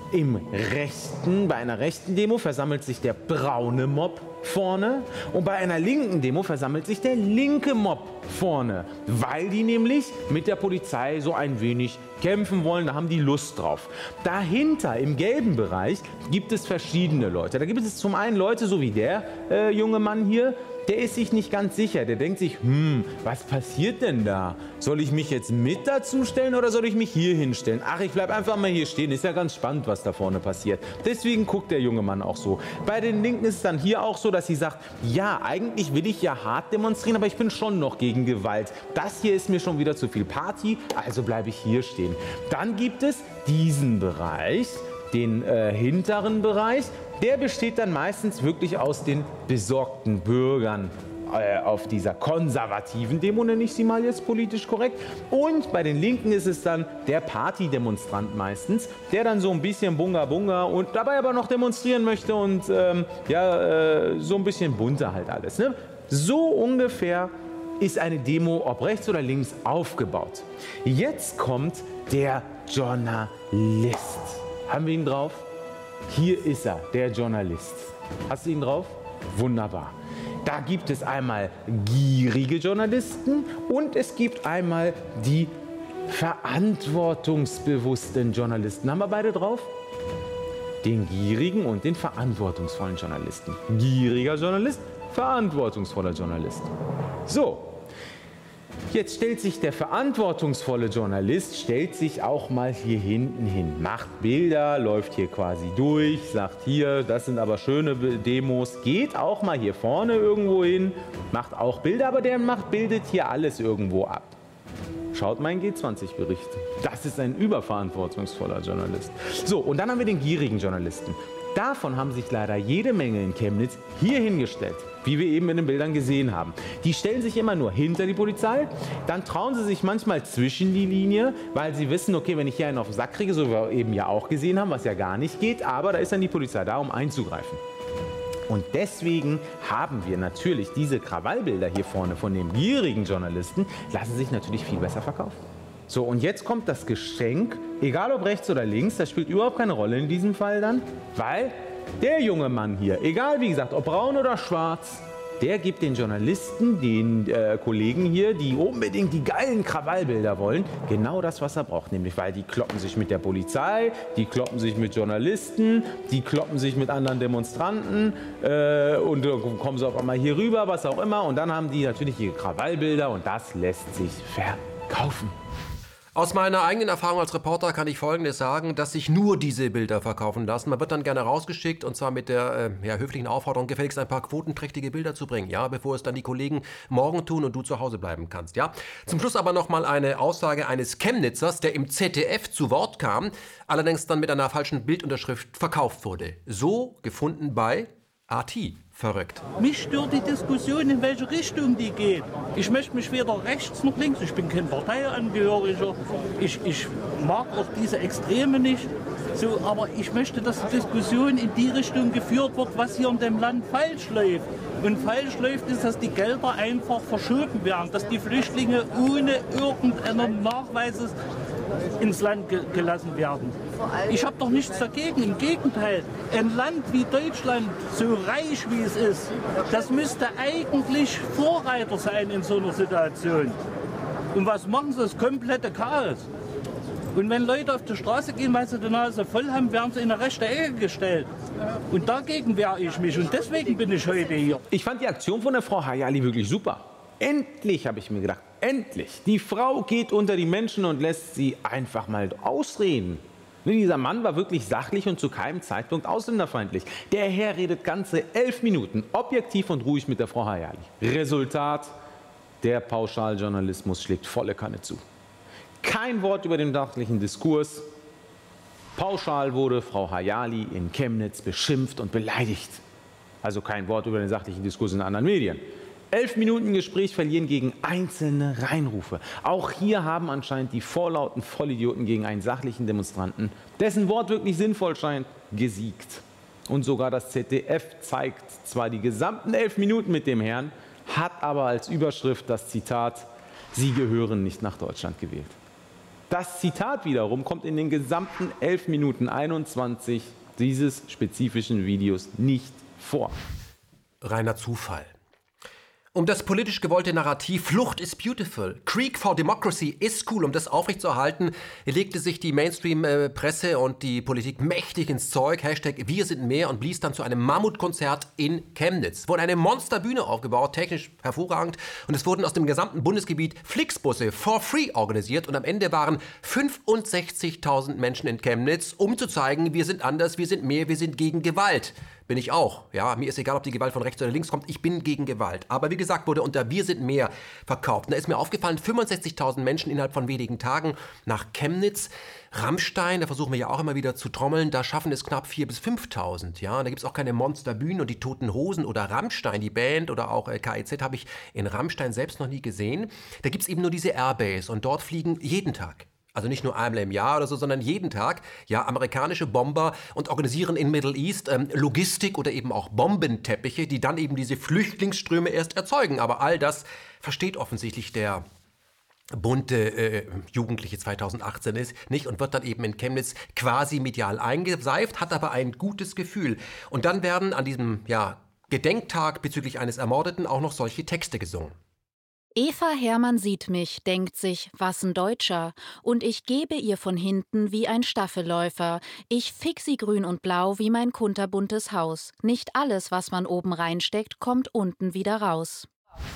Speaker 12: Im rechten, bei einer rechten Demo versammelt sich der braune Mob vorne und bei einer linken Demo versammelt sich der linke Mob vorne, weil die nämlich mit der Polizei so ein wenig kämpfen wollen, da haben die Lust drauf. Dahinter im gelben Bereich gibt es verschiedene Leute. Da gibt es zum einen Leute, so wie der äh, junge Mann hier, der ist sich nicht ganz sicher. Der denkt sich, hm, was passiert denn da? Soll ich mich jetzt mit dazu stellen oder soll ich mich hier hinstellen? Ach, ich bleib einfach mal hier stehen. Ist ja ganz spannend, was da vorne passiert. Deswegen guckt der junge Mann auch so. Bei den Linken ist es dann hier auch so, dass sie sagt, ja, eigentlich will ich ja hart demonstrieren, aber ich bin schon noch gegen Gewalt. Das hier ist mir schon wieder zu viel Party, also bleibe ich hier stehen. Dann gibt es diesen Bereich, den äh, hinteren Bereich. Der besteht dann meistens wirklich aus den besorgten Bürgern äh, auf dieser konservativen Demo, nenne ich sie mal jetzt politisch korrekt. Und bei den Linken ist es dann der Partydemonstrant meistens, der dann so ein bisschen bunga bunga und dabei aber noch demonstrieren möchte und ähm, ja, äh, so ein bisschen bunter halt alles. Ne? So ungefähr ist eine Demo, ob rechts oder links, aufgebaut. Jetzt kommt der Journalist. Haben wir ihn drauf? Hier ist er, der Journalist. Hast du ihn drauf? Wunderbar. Da gibt es einmal gierige Journalisten und es gibt einmal die verantwortungsbewussten Journalisten. Haben wir beide drauf? Den gierigen und den verantwortungsvollen Journalisten. Gieriger Journalist, verantwortungsvoller Journalist. So. Jetzt stellt sich der verantwortungsvolle Journalist, stellt sich auch mal hier hinten hin, macht Bilder, läuft hier quasi durch, sagt hier, das sind aber schöne Demos, geht auch mal hier vorne irgendwo hin, macht auch Bilder, aber der macht, bildet hier alles irgendwo ab. Schaut mein G zwanzig Bericht. Das ist ein überverantwortungsvoller Journalist. So, und dann haben wir den gierigen Journalisten. Davon haben sich leider jede Menge in Chemnitz hier hingestellt, wie wir eben in den Bildern gesehen haben. Die stellen sich immer nur hinter die Polizei, dann trauen sie sich manchmal zwischen die Linie, weil sie wissen, okay, wenn ich hier einen auf den Sack kriege, so wie wir eben ja auch gesehen haben, was ja gar nicht geht, aber da ist dann die Polizei da, um einzugreifen. Und deswegen haben wir natürlich diese Krawallbilder hier vorne von dem gierigen Journalisten, lassen sich natürlich viel besser verkaufen. So, und jetzt kommt das Geschenk, egal ob rechts oder links, das spielt überhaupt keine Rolle in diesem Fall dann, weil der junge Mann hier, egal wie gesagt, ob braun oder schwarz, der gibt den Journalisten, den äh, Kollegen hier, die unbedingt die geilen Krawallbilder wollen, genau das, was er braucht. Nämlich, weil die kloppen sich mit der Polizei, die kloppen sich mit Journalisten, die kloppen sich mit anderen Demonstranten äh, und dann kommen sie auf einmal hier rüber, was auch immer. Und dann haben die natürlich ihre Krawallbilder und das lässt sich verkaufen.
Speaker 1: Aus meiner eigenen Erfahrung als Reporter kann ich Folgendes sagen, dass sich nur diese Bilder verkaufen lassen. Man wird dann gerne rausgeschickt und zwar mit der äh, ja, höflichen Aufforderung, gefälligst ein paar quotenträchtige Bilder zu bringen, ja, bevor es dann die Kollegen morgen tun und du zu Hause bleiben kannst. Ja. Zum Schluss aber noch mal eine Aussage eines Chemnitzers, der im Z D F zu Wort kam, allerdings dann mit einer falschen Bildunterschrift verkauft wurde. So gefunden bei A T. Verrückt.
Speaker 13: Mich stört die Diskussion, in welche Richtung die geht. Ich möchte mich weder rechts noch links, ich bin kein Parteiangehöriger, ich, ich mag auch diese Extreme nicht, so, aber ich möchte, dass die Diskussion in die Richtung geführt wird, was hier in dem Land falsch läuft. Und falsch läuft ist, dass die Gelder einfach verschoben werden, dass die Flüchtlinge ohne irgendeinen Nachweis ins Land ge gelassen werden. Ich habe doch nichts dagegen, im Gegenteil. Ein Land wie Deutschland, so reich wie es ist, das müsste eigentlich Vorreiter sein in so einer Situation. Und was machen sie? Das komplette Chaos. Und wenn Leute auf die Straße gehen, weil sie die Nase voll haben, werden sie in eine rechte Ecke gestellt. Und dagegen wehre ich mich und deswegen bin ich heute hier.
Speaker 12: Ich fand die Aktion von der Frau Hayali wirklich super. Endlich, habe ich mir gedacht, endlich. Die Frau geht unter die Menschen und lässt sie einfach mal ausreden. Dieser Mann war wirklich sachlich und zu keinem Zeitpunkt ausländerfeindlich. Der Herr redet ganze elf Minuten objektiv und ruhig mit der Frau Hayali. Resultat, der Pauschaljournalismus schlägt volle Kanne zu. Kein Wort über den sachlichen Diskurs. Pauschal wurde Frau Hayali in Chemnitz beschimpft und beleidigt. Also kein Wort über den sachlichen Diskurs in anderen Medien. Elf Minuten Gespräch verlieren gegen einzelne Reinrufe. Auch hier haben anscheinend die vorlauten Vollidioten gegen einen sachlichen Demonstranten, dessen Wort wirklich sinnvoll scheint, gesiegt. Und sogar das Z D F zeigt zwar die gesamten elf Minuten mit dem Herrn, hat aber als Überschrift das Zitat, Sie gehören nicht nach Deutschland gewählt. Das Zitat wiederum kommt in den gesamten elf Minuten einundzwanzig dieses spezifischen Videos nicht vor.
Speaker 1: Reiner Zufall. Um das politisch gewollte Narrativ Flucht is beautiful, Creek for Democracy is cool, um das aufrechtzuerhalten, legte sich die Mainstream-Presse und die Politik mächtig ins Zeug. Hashtag Wir sind mehr und blies dann zu einem Mammutkonzert in Chemnitz. Wurde eine Monsterbühne aufgebaut, technisch hervorragend. Und es wurden aus dem gesamten Bundesgebiet Flixbusse for free organisiert. Und am Ende waren fünfundsechzigtausend Menschen in Chemnitz, um zu zeigen, wir sind anders, wir sind mehr, wir sind gegen Gewalt. Bin ich auch. Ja, mir ist egal, ob die Gewalt von rechts oder links kommt. Ich bin gegen Gewalt. Aber wie gesagt, wurde unter Wir sind mehr verkauft. Und da ist mir aufgefallen, fünfundsechzigtausend Menschen innerhalb von wenigen Tagen nach Chemnitz. Rammstein, da versuchen wir ja auch immer wieder zu trommeln, da schaffen es knapp viertausend bis fünftausend. Ja, da gibt es auch keine Monsterbühnen und die Toten Hosen oder Rammstein, die Band oder auch äh, K I Z habe ich in Rammstein selbst noch nie gesehen. Da gibt es eben nur diese Airbase und dort fliegen jeden Tag. Also nicht nur einmal im Jahr oder so, sondern jeden Tag, ja, amerikanische Bomber und organisieren in Middle East ähm, Logistik oder eben auch Bombenteppiche, die dann eben diese Flüchtlingsströme erst erzeugen. Aber all das versteht offensichtlich der bunte äh, Jugendliche zweitausendachtzehn ist nicht und wird dann eben in Chemnitz quasi medial eingeseift, hat aber ein gutes Gefühl. Und dann werden an diesem, ja, Gedenktag bezüglich eines Ermordeten auch noch solche Texte gesungen.
Speaker 14: Eva Hermann sieht mich, denkt sich, was ein Deutscher, und ich gebe ihr von hinten wie ein Staffelläufer. Ich fick sie grün und blau wie mein kunterbuntes Haus. Nicht alles, was man oben reinsteckt, kommt unten wieder raus.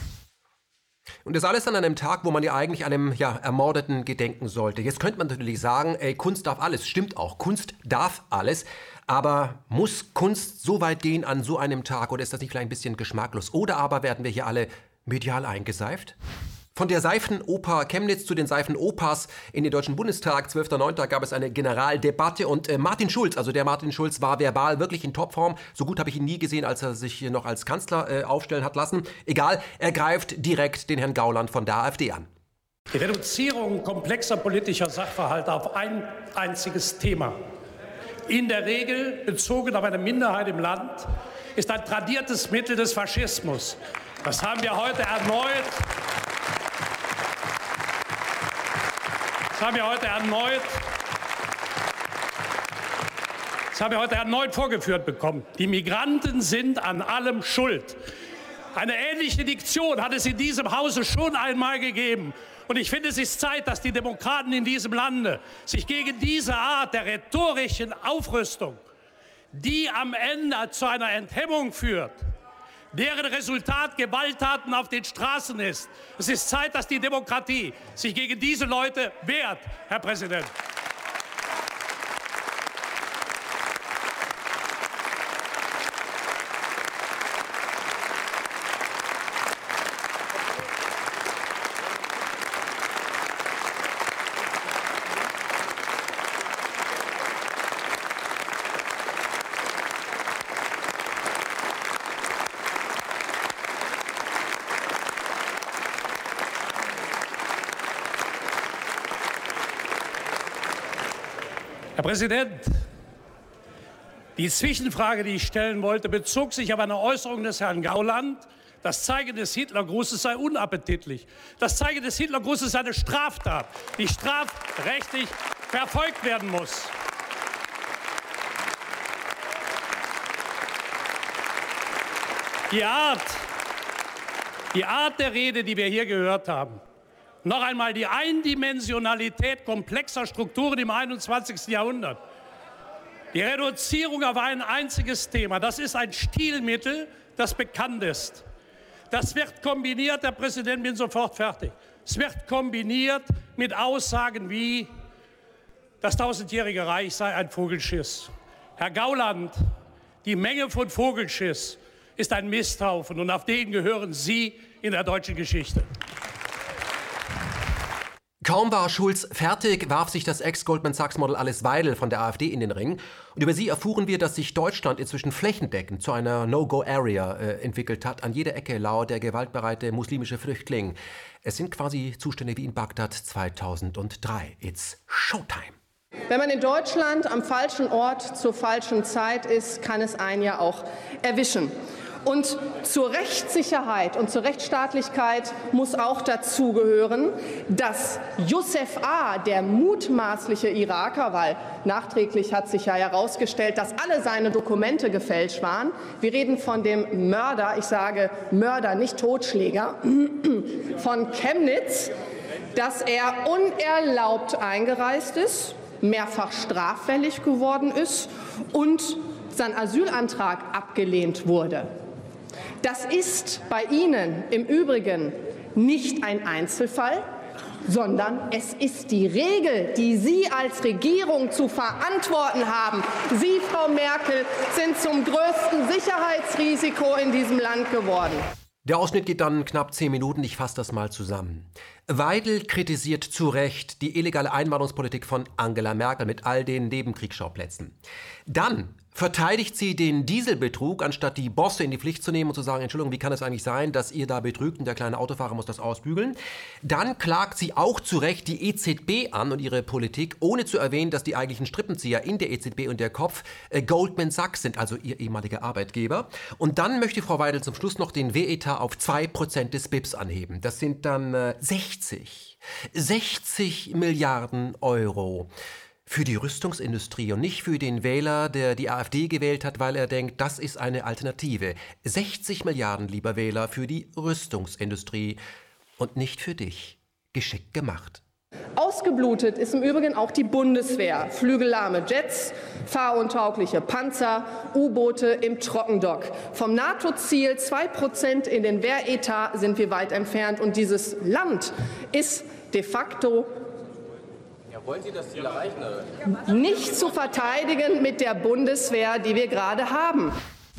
Speaker 1: Und das alles an einem Tag, wo man ja eigentlich einem ja, Ermordeten gedenken sollte. Jetzt könnte man natürlich sagen, ey, Kunst darf alles. Stimmt auch, Kunst darf alles. Aber muss Kunst so weit gehen an so einem Tag oder ist das nicht vielleicht ein bisschen geschmacklos? Oder aber werden wir hier alle medial eingeseift? Von der Seifenoper Chemnitz zu den Seifenopas in den Deutschen Bundestag. zwölfter neunter gab es eine Generaldebatte und äh, Martin Schulz, also der Martin Schulz war verbal wirklich in Topform. So gut habe ich ihn nie gesehen, als er sich hier noch als Kanzler äh, aufstellen hat lassen. Egal, er greift direkt den Herrn Gauland von der AfD an.
Speaker 15: Die Reduzierung komplexer politischer Sachverhalte auf ein einziges Thema, in der Regel bezogen auf eine Minderheit im Land, ist ein tradiertes Mittel des Faschismus. Das haben wir heute erneut, das haben wir heute erneut, das haben wir heute erneut vorgeführt bekommen. Die Migranten sind an allem schuld. Eine ähnliche Diktion hat es in diesem Hause schon einmal gegeben. Und ich finde, es ist Zeit, dass die Demokraten in diesem Lande sich gegen diese Art der rhetorischen Aufrüstung, die am Ende zu einer Enthemmung führt, deren Resultat Gewalttaten auf den Straßen ist. Es ist Zeit, dass die Demokratie sich gegen diese Leute wehrt, Herr Präsident. Herr Präsident, die Zwischenfrage, die ich stellen wollte, bezog sich auf eine Äußerung des Herrn Gauland. Das Zeigen des Hitlergrußes sei unappetitlich. Das Zeigen des Hitlergrußes sei eine Straftat, die strafrechtlich verfolgt werden muss. Die Art, die Art der Rede, die wir hier gehört haben, noch einmal die Eindimensionalität komplexer Strukturen im einundzwanzigsten Jahrhundert. Die Reduzierung auf ein einziges Thema, das ist ein Stilmittel, das bekannt ist. Das wird kombiniert, Herr Präsident, bin sofort fertig. Es wird kombiniert mit Aussagen wie, das tausendjährige Reich sei ein Vogelschiss. Herr Gauland, die Menge von Vogelschiss ist ein Misthaufen und auf den gehören Sie in der deutschen Geschichte.
Speaker 1: Kaum war Schulz fertig, warf sich das Ex-Goldman Sachs-Model Alice Weidel von der AfD in den Ring. Und über sie erfuhren wir, dass sich Deutschland inzwischen flächendeckend zu einer No-Go-Area äh, entwickelt hat. An jeder Ecke lauert der gewaltbereite muslimische Flüchtling. Es sind quasi Zustände wie in Bagdad zweitausenddrei. It's Showtime.
Speaker 16: Wenn man in Deutschland am falschen Ort zur falschen Zeit ist, kann es einen ja auch erwischen. Und zur Rechtssicherheit und zur Rechtsstaatlichkeit muss auch dazugehören, dass Youssef A., der mutmaßliche Iraker, weil nachträglich hat sich ja herausgestellt, dass alle seine Dokumente gefälscht waren. Wir reden von dem Mörder, ich sage Mörder, nicht Totschläger, von Chemnitz, dass er unerlaubt eingereist ist, mehrfach straffällig geworden ist und sein Asylantrag abgelehnt wurde. Das ist bei Ihnen im Übrigen nicht ein Einzelfall, sondern es ist die Regel, die Sie als Regierung zu verantworten haben. Sie, Frau Merkel, sind zum größten Sicherheitsrisiko in diesem Land geworden.
Speaker 1: Der Ausschnitt geht dann knapp zehn Minuten, ich fasse das mal zusammen. Weidel kritisiert zu Recht die illegale Einwanderungspolitik von Angela Merkel mit all den Nebenkriegsschauplätzen. Dann verteidigt sie den Dieselbetrug, anstatt die Bosse in die Pflicht zu nehmen und zu sagen, Entschuldigung, wie kann es eigentlich sein, dass ihr da betrügt und der kleine Autofahrer muss das ausbügeln. Dann klagt sie auch zu Recht die E Z B an und ihre Politik, ohne zu erwähnen, dass die eigentlichen Strippenzieher in der E Z B und der Kopf äh, Goldman Sachs sind, also ihr ehemaliger Arbeitgeber. Und dann möchte Frau Weidel zum Schluss noch den W-Etat auf zwei Prozent des B I P S anheben. Das sind dann äh, sechzig Milliarden Euro. Für die Rüstungsindustrie und nicht für den Wähler, der die AfD gewählt hat, weil er denkt, das ist eine Alternative. sechzig Milliarden, lieber Wähler, für die Rüstungsindustrie und nicht für dich. Geschickt gemacht.
Speaker 16: Ausgeblutet ist im Übrigen auch die Bundeswehr. Flügellahme Jets, fahruntaugliche Panzer, U-Boote im Trockendock. Vom NATO-Ziel zwei Prozent in den Wehretat sind wir weit entfernt. Und dieses Land ist de facto
Speaker 17: Wollen Sie das Ziel erreichen?
Speaker 16: nicht zu verteidigen mit der Bundeswehr, die wir gerade haben.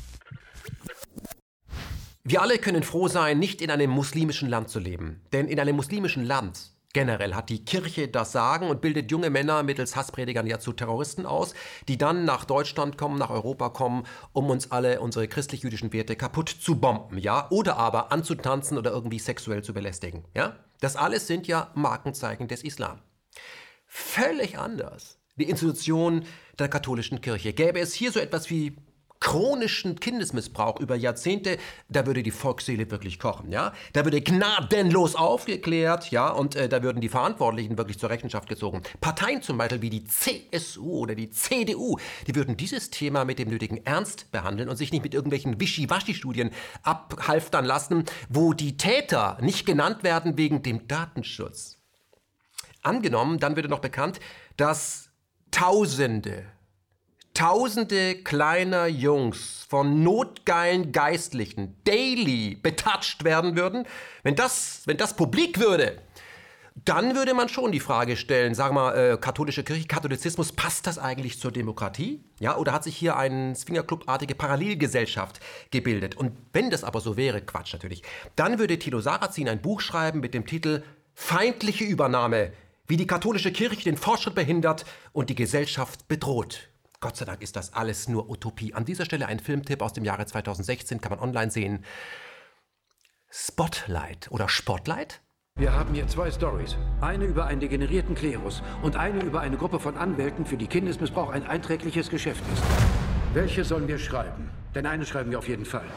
Speaker 1: Wir alle können froh sein, nicht in einem muslimischen Land zu leben. Denn in einem muslimischen Land generell hat die Kirche das Sagen und bildet junge Männer mittels Hasspredigern ja zu Terroristen aus, die dann nach Deutschland kommen, nach Europa kommen, um uns alle unsere christlich-jüdischen Werte kaputt zu bomben, ja, oder aber anzutanzen oder irgendwie sexuell zu belästigen, ja. Das alles sind ja Markenzeichen des Islam. Völlig anders die Institution der katholischen Kirche. Gäbe es hier so etwas wie chronischen Kindesmissbrauch über Jahrzehnte, da würde die Volksseele wirklich kochen, ja? Da würde gnadenlos aufgeklärt, ja, und äh, da würden die Verantwortlichen wirklich zur Rechenschaft gezogen. Parteien zum Beispiel wie die C S U oder die C D U, die würden dieses Thema mit dem nötigen Ernst behandeln und sich nicht mit irgendwelchen Wischiwaschi-Studien abhalftern lassen, wo die Täter nicht genannt werden wegen dem Datenschutz. Angenommen, dann würde noch bekannt, dass Tausende, Tausende kleiner Jungs von notgeilen Geistlichen daily betatscht werden würden. Wenn das, wenn das publik würde, dann würde man schon die Frage stellen, sagen wir mal, äh, katholische Kirche, Katholizismus, passt das eigentlich zur Demokratie? Ja, oder hat sich hier eine Swingerclub-artige Parallelgesellschaft gebildet? Und wenn das aber so wäre, Quatsch natürlich, dann würde Thilo Sarrazin ein Buch schreiben mit dem Titel Feindliche Übernahme, wie die katholische Kirche den Fortschritt behindert und die Gesellschaft bedroht. Gott sei Dank ist das alles nur Utopie. An dieser Stelle ein Filmtipp aus dem Jahre zweitausendsechzehn, kann man online sehen. Spotlight oder Spotlight?
Speaker 18: Wir haben hier zwei Stories. Eine über einen degenerierten Klerus und eine über eine Gruppe von Anwälten, für die Kindesmissbrauch ein einträgliches Geschäft ist. Welche sollen wir schreiben? Denn eine schreiben wir auf jeden Fall.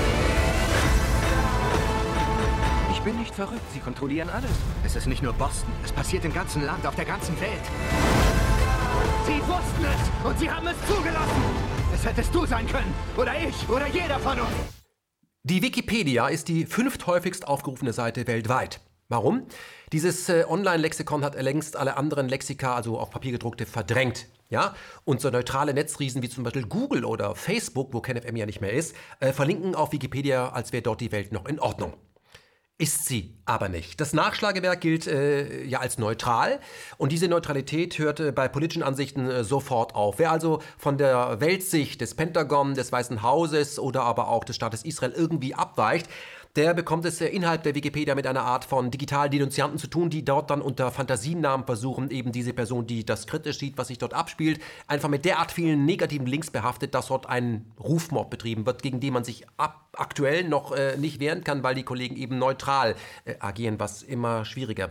Speaker 19: Ich bin nicht verrückt. Sie kontrollieren alles. Es ist nicht nur Boston. Es passiert im ganzen Land, auf der ganzen Welt. Sie wussten es und sie haben es zugelassen. Es hättest du sein können. Oder ich. Oder jeder von uns.
Speaker 1: Die Wikipedia ist die fünfthäufigst aufgerufene Seite weltweit. Warum? Dieses äh, Online-Lexikon hat längst alle anderen Lexika, also auch papiergedruckte, verdrängt. Ja? Und so neutrale Netzriesen wie zum Beispiel Google oder Facebook, wo KenFM ja nicht mehr ist, äh, verlinken auf Wikipedia, als wäre dort die Welt noch in Ordnung. Ist sie aber nicht. Das Nachschlagewerk gilt äh, ja als neutral und diese Neutralität hört äh, bei politischen Ansichten äh, sofort auf. Wer also von der Weltsicht des Pentagon, des Weißen Hauses oder aber auch des Staates Israel irgendwie abweicht, der bekommt es äh, innerhalb der Wikipedia mit einer Art von Digitaldenunzianten zu tun, die dort dann unter Fantasienamen versuchen, eben diese Person, die das kritisch sieht, was sich dort abspielt, einfach mit derart vielen negativen Links behaftet, dass dort ein Rufmord betrieben wird, gegen den man sich ab aktuell noch äh, nicht wehren kann, weil die Kollegen eben neutral äh, agieren, was immer schwieriger wird.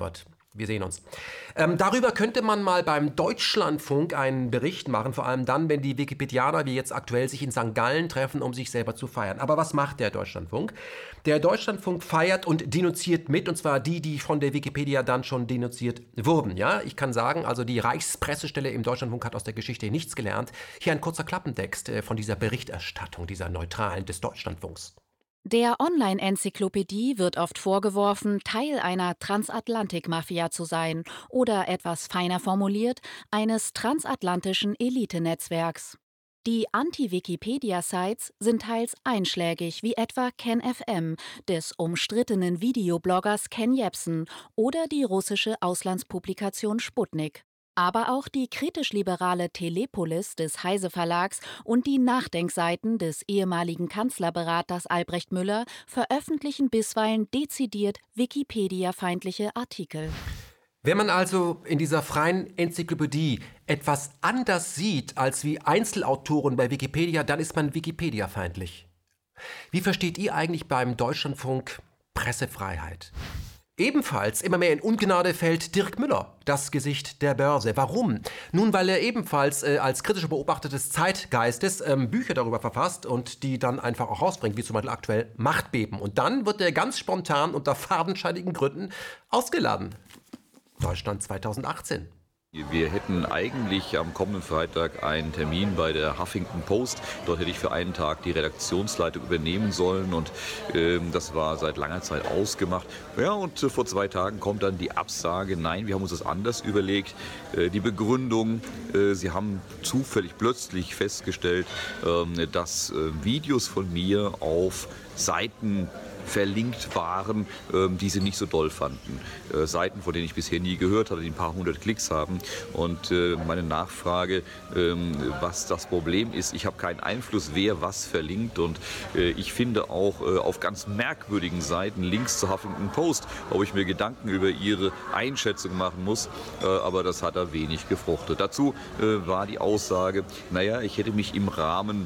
Speaker 1: Wir sehen uns. Ähm, darüber könnte man mal beim Deutschlandfunk einen Bericht machen, vor allem dann, wenn die Wikipedianer wie jetzt aktuell sich in Sankt Gallen treffen, um sich selber zu feiern. Aber was macht der Deutschlandfunk? Der Deutschlandfunk feiert und denunziert mit, und zwar die, die von der Wikipedia dann schon denunziert wurden. Ja, ich kann sagen, also die Reichspressestelle im Deutschlandfunk hat aus der Geschichte nichts gelernt. Hier ein kurzer Klappentext äh, von dieser Berichterstattung, dieser neutralen des Deutschlandfunks.
Speaker 14: Der Online-Enzyklopädie wird oft vorgeworfen, Teil einer Transatlantik-Mafia zu sein oder, etwas feiner formuliert, eines transatlantischen Elitenetzwerks. Die Anti-Wikipedia-Sites sind teils einschlägig, wie etwa KenFM des umstrittenen Videobloggers Ken Jebsen oder die russische Auslandspublikation Sputnik. Aber auch die kritisch-liberale Telepolis des Heise-Verlags und die Nachdenkseiten des ehemaligen Kanzlerberaters Albrecht Müller veröffentlichen bisweilen dezidiert Wikipedia-feindliche Artikel.
Speaker 1: Wenn man also in dieser freien Enzyklopädie etwas anders sieht als wie Einzelautoren bei Wikipedia, dann ist man Wikipedia-feindlich. Wie versteht ihr eigentlich beim Deutschlandfunk Pressefreiheit? Ebenfalls immer mehr in Ungnade fällt Dirk Müller, das Gesicht der Börse. Warum? Nun, weil er ebenfalls äh, als kritischer Beobachter des Zeitgeistes ähm, Bücher darüber verfasst und die dann einfach auch rausbringt, wie zum Beispiel aktuell Machtbeben. Und dann wird er ganz spontan unter fadenscheinigen Gründen ausgeladen. Deutschland zweitausendachtzehn.
Speaker 20: Wir hätten eigentlich am kommenden Freitag einen Termin bei der Huffington Post. Dort hätte ich für einen Tag die Redaktionsleitung übernehmen sollen und äh, das war seit langer Zeit ausgemacht. Ja, und äh, vor zwei Tagen kommt dann die Absage, nein, wir haben uns das anders überlegt. Äh, die Begründung, äh, sie haben zufällig plötzlich festgestellt, äh, dass äh, Videos von mir auf Seiten verlinkt waren, ähm, die sie nicht so doll fanden. Äh, Seiten, von denen ich bisher nie gehört hatte, die ein paar hundert Klicks haben. Und äh, meine Nachfrage, ähm, was das Problem ist, ich habe keinen Einfluss, wer was verlinkt. Und äh, ich finde auch äh, auf ganz merkwürdigen Seiten Links zur Huffington Post, ob ich mir Gedanken über ihre Einschätzung machen muss. Äh, aber das hat da wenig gefruchtet. Dazu äh, war die Aussage, naja, ich hätte mich im Rahmen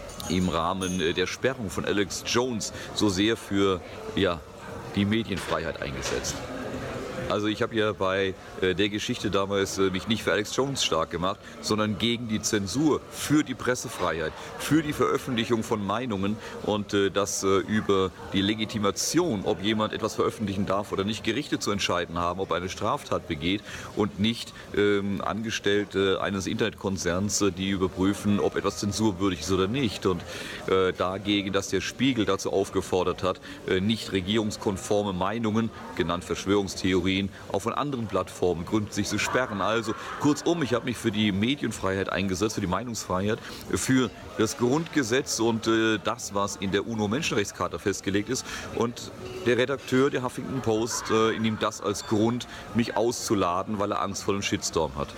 Speaker 20: im Rahmen der Sperrung von Alex Jones so sehr für ja, die Medienfreiheit eingesetzt. Also ich habe ja bei äh, der Geschichte damals äh, mich nicht für Alex Jones stark gemacht, sondern gegen die Zensur, für die Pressefreiheit, für die Veröffentlichung von Meinungen und äh, das äh, über die Legitimation, ob jemand etwas veröffentlichen darf oder nicht, Gerichte zu entscheiden haben, ob er eine Straftat begeht und nicht ähm, Angestellte eines Internetkonzerns, äh, die überprüfen, ob etwas zensurwürdig ist oder nicht. Und äh, dagegen, dass der Spiegel dazu aufgefordert hat, äh, nicht regierungskonforme Meinungen, genannt Verschwörungstheorien, auch von anderen Plattformen gründlich zu sperren. Also kurzum, ich habe mich für die Medienfreiheit eingesetzt, für die Meinungsfreiheit, für das Grundgesetz und äh, das, was in der UNO-Menschenrechtscharta festgelegt ist. Und der Redakteur der Huffington Post äh, nimmt das als Grund, mich auszuladen, weil er Angst vor dem Shitstorm hat.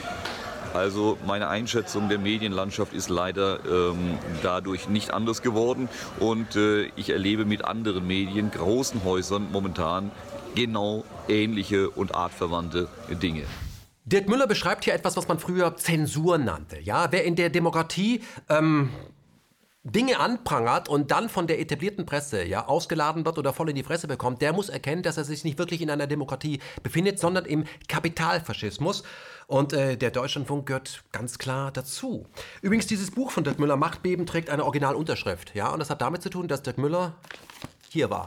Speaker 20: Also meine Einschätzung der Medienlandschaft ist leider ähm, dadurch nicht anders geworden und äh, ich erlebe mit anderen Medien, großen Häusern momentan genau ähnliche und artverwandte Dinge.
Speaker 1: Dirk Müller beschreibt hier etwas, was man früher Zensur nannte. Ja, wer in der Demokratie ähm, Dinge anprangert und dann von der etablierten Presse ja, ausgeladen wird oder voll in die Fresse bekommt, der muss erkennen, dass er sich nicht wirklich in einer Demokratie befindet, sondern im Kapitalfaschismus. Und äh, der Deutschlandfunk gehört ganz klar dazu. Übrigens, dieses Buch von Dirk Müller, Machtbeben, trägt eine Originalunterschrift. Ja, und das hat damit zu tun, dass Dirk Müller hier war.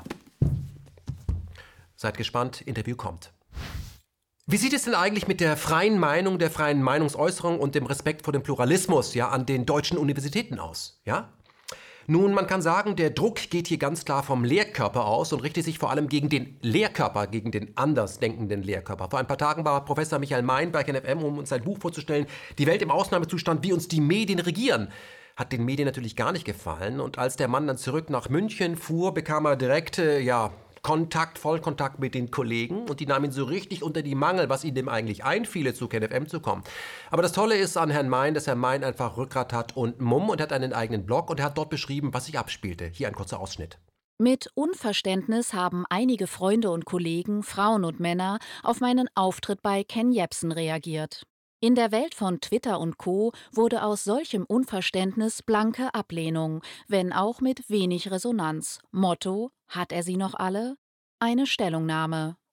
Speaker 1: Seid gespannt, Interview kommt. Wie sieht es denn eigentlich mit der freien Meinung, der freien Meinungsäußerung und dem Respekt vor dem Pluralismus ja, an den deutschen Universitäten aus? Ja? Nun, man kann sagen, der Druck geht hier ganz klar vom Lehrkörper aus und richtet sich vor allem gegen den Lehrkörper, gegen den andersdenkenden Lehrkörper. Vor ein paar Tagen war Professor Michael Mein bei KenFM, um uns sein Buch vorzustellen, Die Welt im Ausnahmezustand, wie uns die Medien regieren. Hat den Medien natürlich gar nicht gefallen und als der Mann dann zurück nach München fuhr, bekam er direkt, äh, ja... Kontakt, Vollkontakt mit den Kollegen und die nahmen ihn so richtig unter die Mangel, was ihnen eigentlich einfiele, zu KenFM zu kommen. Aber das Tolle ist an Herrn Mein, dass Herr Mein einfach Rückgrat hat und Mumm und hat einen eigenen Blog und er hat dort beschrieben, was sich abspielte. Hier ein kurzer Ausschnitt.
Speaker 14: Mit Unverständnis haben einige Freunde und Kollegen, Frauen und Männer, auf meinen Auftritt bei Ken Jebsen reagiert. In der Welt von Twitter und Co. wurde aus solchem Unverständnis blanke Ablehnung, wenn auch mit wenig Resonanz. Motto: Hat er sie noch alle? Eine Stellungnahme.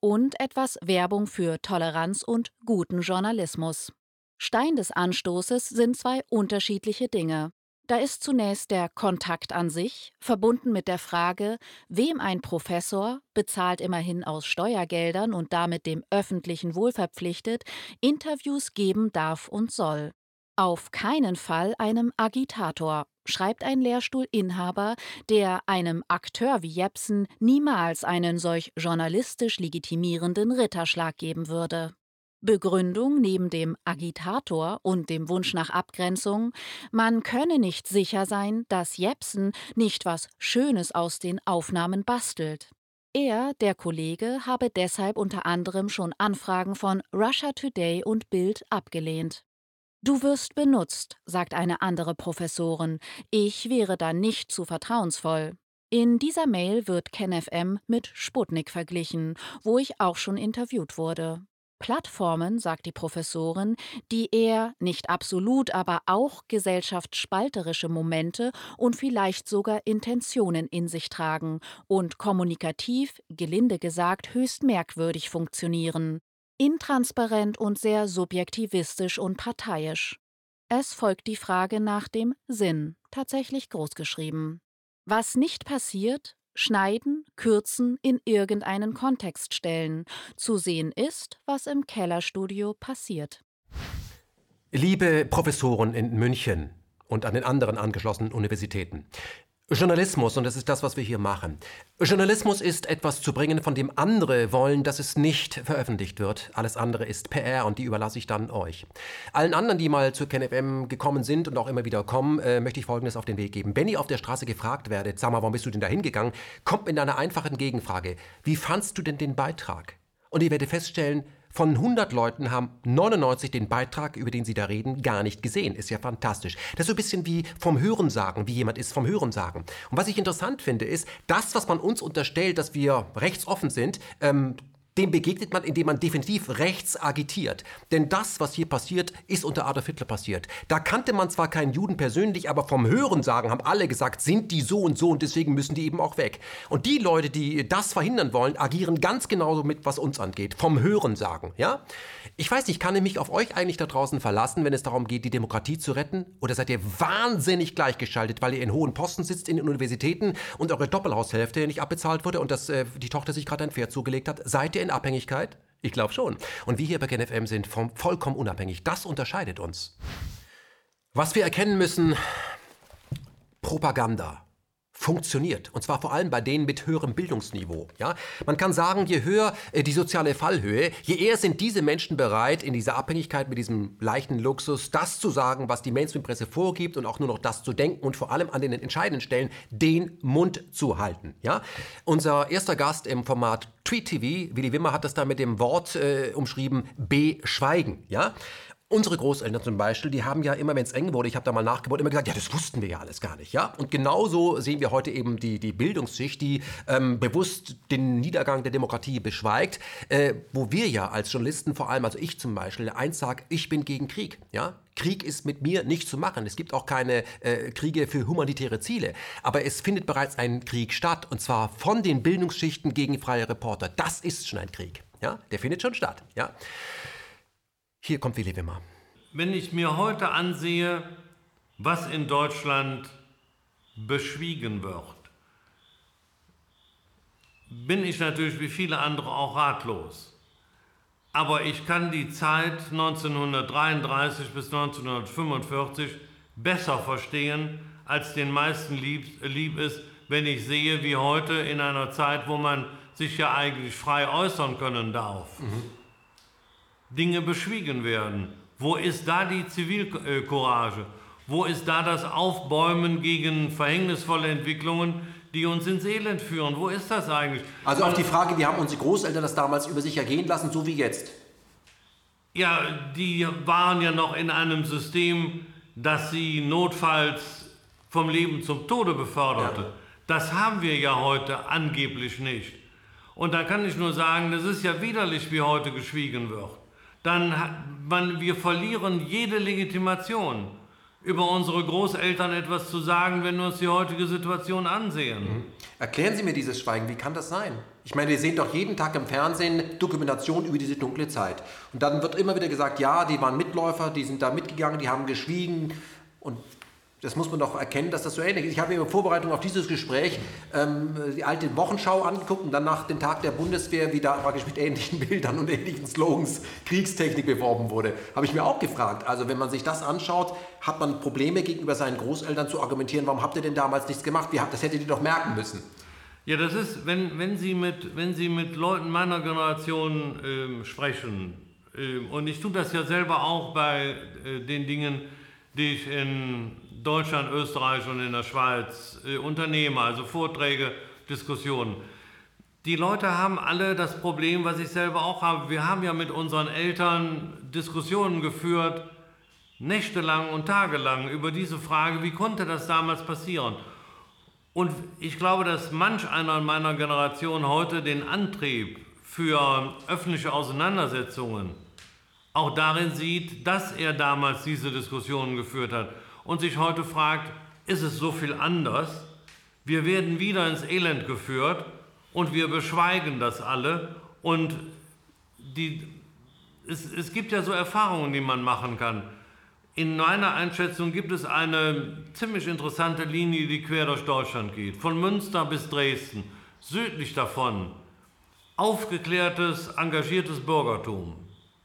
Speaker 14: und etwas Werbung für Toleranz und guten Journalismus. Stein des Anstoßes sind zwei unterschiedliche Dinge. Da ist zunächst der Kontakt an sich, verbunden mit der Frage, wem ein Professor, bezahlt immerhin aus Steuergeldern und damit dem öffentlichen Wohl verpflichtet, Interviews geben darf und soll. Auf keinen Fall einem Agitator, schreibt ein Lehrstuhlinhaber, der einem Akteur wie Jepsen niemals einen solch journalistisch legitimierenden Ritterschlag geben würde. Begründung neben dem Agitator und dem Wunsch nach Abgrenzung, man könne nicht sicher sein, dass Jepsen nicht was Schönes aus den Aufnahmen bastelt. Er, der Kollege, habe deshalb unter anderem schon Anfragen von Russia Today und Bild abgelehnt. »Du wirst benutzt«, sagt eine andere Professorin, »ich wäre da nicht zu vertrauensvoll.« In dieser Mail wird KenFM mit Sputnik verglichen, wo ich auch schon interviewt wurde. Plattformen, sagt die Professorin, die eher, nicht absolut, aber auch gesellschaftsspalterische Momente und vielleicht sogar Intentionen in sich tragen und kommunikativ, gelinde gesagt, höchst merkwürdig funktionieren. Intransparent und sehr subjektivistisch und parteiisch. Es folgt die Frage nach dem Sinn, tatsächlich großgeschrieben. Was nicht passiert, schneiden, kürzen, in irgendeinen Kontext stellen. Zu sehen ist, was im Kellerstudio passiert.
Speaker 1: Liebe Professoren in München und an den anderen angeschlossenen Universitäten. Journalismus, und das ist das, was wir hier machen. Journalismus ist etwas zu bringen, von dem andere wollen, dass es nicht veröffentlicht wird. Alles andere ist P R und die überlasse ich dann euch. Allen anderen, die mal zu KenFM gekommen sind und auch immer wieder kommen, äh, möchte ich Folgendes auf den Weg geben. Wenn ihr auf der Straße gefragt werdet, sag mal, warum bist du denn da hingegangen, kommt mit einer einfachen Gegenfrage. Wie fandst du denn den Beitrag? Und ihr werdet feststellen, von hundert Leuten haben neunundneunzig den Beitrag, über den sie da reden, gar nicht gesehen. Ist ja fantastisch. Das ist so ein bisschen wie vom Hörensagen, wie jemand ist vom Hörensagen. Und was ich interessant finde, ist, das, was man uns unterstellt, dass wir rechtsoffen sind, ähm, dem begegnet man, indem man definitiv rechts agitiert. Denn das, was hier passiert, ist unter Adolf Hitler passiert. Da kannte man zwar keinen Juden persönlich, aber vom Hörensagen haben alle gesagt, sind die so und so und deswegen müssen die eben auch weg. Und die Leute, die das verhindern wollen, agieren ganz genauso mit, was uns angeht. Vom Hörensagen, ja? Ich weiß nicht, kann ich mich auf euch eigentlich da draußen verlassen, wenn es darum geht, die Demokratie zu retten? Oder seid ihr wahnsinnig gleichgeschaltet, weil ihr in hohen Posten sitzt in den Universitäten und eure Doppelhaushälfte nicht abbezahlt wurde und dass äh, die Tochter sich gerade ein Pferd zugelegt hat? Seid ihr in Abhängigkeit? Ich glaube schon. Und wir hier bei KenFM sind vom, vollkommen unabhängig. Das unterscheidet uns. Was wir erkennen müssen, Propaganda funktioniert. Und zwar vor allem bei denen mit höherem Bildungsniveau. Ja? Man kann sagen, je höher äh, die soziale Fallhöhe, je eher sind diese Menschen bereit, in dieser Abhängigkeit mit diesem leichten Luxus, das zu sagen, was die Mainstream-Presse vorgibt und auch nur noch das zu denken und vor allem an den entscheidenden Stellen den Mund zu halten. Ja? Unser erster Gast im Format Tweet T V, Willi Wimmer, hat das da mit dem Wort äh, umschrieben, beschweigen. Ja? Unsere Großeltern zum Beispiel, die haben ja immer, wenn es eng wurde, ich habe da mal nachgebaut, immer gesagt, ja, das wussten wir ja alles gar nicht, ja. Und genauso sehen wir heute eben die, die Bildungsschicht, die ähm, bewusst den Niedergang der Demokratie beschweigt, äh, wo wir ja als Journalisten vor allem, also ich zum Beispiel, eins sage, ich bin gegen Krieg, ja. Krieg ist mit mir nicht zu machen. Es gibt auch keine äh, Kriege für humanitäre Ziele. Aber es findet bereits ein Krieg statt, und zwar von den Bildungsschichten gegen freie Reporter. Das ist schon ein Krieg, ja. Der findet schon statt, ja. Hier kommt Willi Wimmer.
Speaker 21: Wenn ich mir heute ansehe, was in Deutschland beschwiegen wird, bin ich natürlich wie viele andere auch ratlos. Aber ich kann die Zeit neunzehnhundertdreiunddreißig bis neunzehnhundertfünfundvierzig besser verstehen, als den meisten lieb, lieb ist, wenn ich sehe, wie heute in einer Zeit, wo man sich ja eigentlich frei äußern können darf, mhm. Dinge beschwiegen werden. Wo ist da die Zivilcourage? Wo ist da das Aufbäumen gegen verhängnisvolle Entwicklungen, die uns ins Elend führen? Wo ist das eigentlich?
Speaker 1: Also auf die Frage, wie haben unsere Großeltern das damals über sich ergehen lassen, so wie jetzt?
Speaker 21: Ja, die waren ja noch in einem System, das sie notfalls vom Leben zum Tode beförderte. Ja. Das haben wir ja heute angeblich nicht. Und da kann ich nur sagen, das ist ja widerlich, wie heute geschwiegen wird. Dann man, wir verlieren jede Legitimation. über unsere Großeltern etwas zu sagen, wenn wir uns die heutige Situation ansehen.
Speaker 1: Mhm. Erklären Sie mir dieses Schweigen, wie kann das sein? Ich meine, wir sehen doch jeden Tag im Fernsehen Dokumentation über diese dunkle Zeit. Und dann wird immer wieder gesagt, ja, die waren Mitläufer, die sind da mitgegangen, die haben geschwiegen. Und das muss man doch erkennen, dass das so ähnlich ist. Ich habe mir in Vorbereitung auf dieses Gespräch ähm, die alte Wochenschau angeguckt und dann nach dem Tag der Bundeswehr, wie da praktisch mit ähnlichen Bildern und ähnlichen Slogans Kriegstechnik beworben wurde, habe ich mir auch gefragt. Also wenn man sich das anschaut, hat man Probleme gegenüber seinen Großeltern zu argumentieren, warum habt ihr denn damals nichts gemacht? Das hättet ihr doch merken müssen.
Speaker 21: Ja, das ist, wenn, wenn, Sie, mit, wenn Sie mit Leuten meiner Generation äh, sprechen, äh, und ich tue das ja selber auch bei äh, den Dingen, die ich in Deutschland, Österreich und in der Schweiz äh, unternehme, also Vorträge, Diskussionen. Die Leute haben alle das Problem, was ich selber auch habe. Wir haben ja mit unseren Eltern Diskussionen geführt, nächtelang und tagelang, über diese Frage, wie konnte das damals passieren? Und ich glaube, dass manch einer in meiner Generation heute den Antrieb für öffentliche Auseinandersetzungen auch darin sieht, dass er damals diese Diskussionen geführt hat und sich heute fragt, ist es so viel anders? Wir werden wieder ins Elend geführt und wir beschweigen das alle. Und die, es, es gibt ja so Erfahrungen, die man machen kann. In meiner Einschätzung gibt es eine ziemlich interessante Linie, die quer durch Deutschland geht. Von Münster bis Dresden. Südlich davon aufgeklärtes, engagiertes Bürgertum.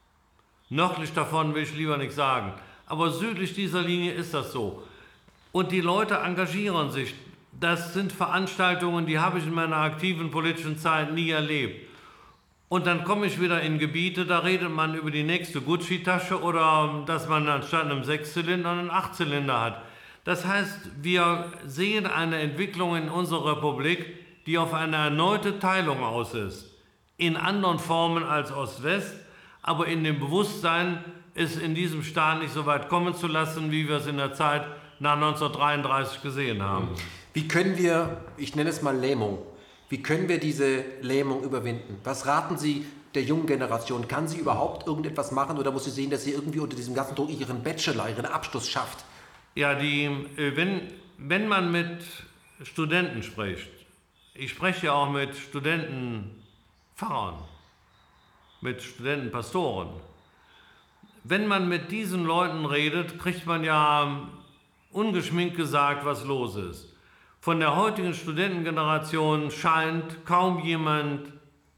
Speaker 21: Nördlich davon will ich lieber nichts sagen. Aber südlich dieser Linie ist das so. Und die Leute engagieren sich. Das sind Veranstaltungen, die habe ich in meiner aktiven politischen Zeit nie erlebt. Und dann komme ich wieder in Gebiete, da redet man über die nächste Gucci-Tasche oder dass man anstatt einem Sechszylinder einen Achtzylinder hat. Das heißt, wir sehen eine Entwicklung in unserer Republik, die auf eine erneute Teilung aus ist. In anderen Formen als Ost-West, aber in dem Bewusstsein, es in diesem Staat nicht so weit kommen zu lassen, wie wir es in der Zeit nach neunzehnhundertdreiunddreißig gesehen haben.
Speaker 1: Wie können wir, ich nenne es mal Lähmung, wie können wir diese Lähmung überwinden? Was raten Sie der jungen Generation? Kann sie überhaupt irgendetwas machen oder muss sie sehen, dass sie irgendwie unter diesem ganzen Druck ihren Bachelor, ihren Abschluss schafft?
Speaker 21: Ja, die, wenn, wenn man mit Studenten spricht, ich spreche ja auch mit Studentenpfarrern, mit Studentenpastoren. Wenn man mit diesen Leuten redet, kriegt man ja ungeschminkt gesagt, was los ist. Von der heutigen Studentengeneration scheint kaum jemand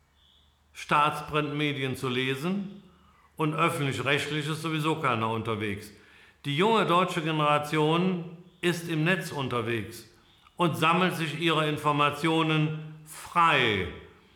Speaker 21: Staatsprintmedien zu lesen und öffentlich-rechtlich ist sowieso keiner unterwegs. Die junge deutsche Generation ist im Netz unterwegs und sammelt sich ihre Informationen frei.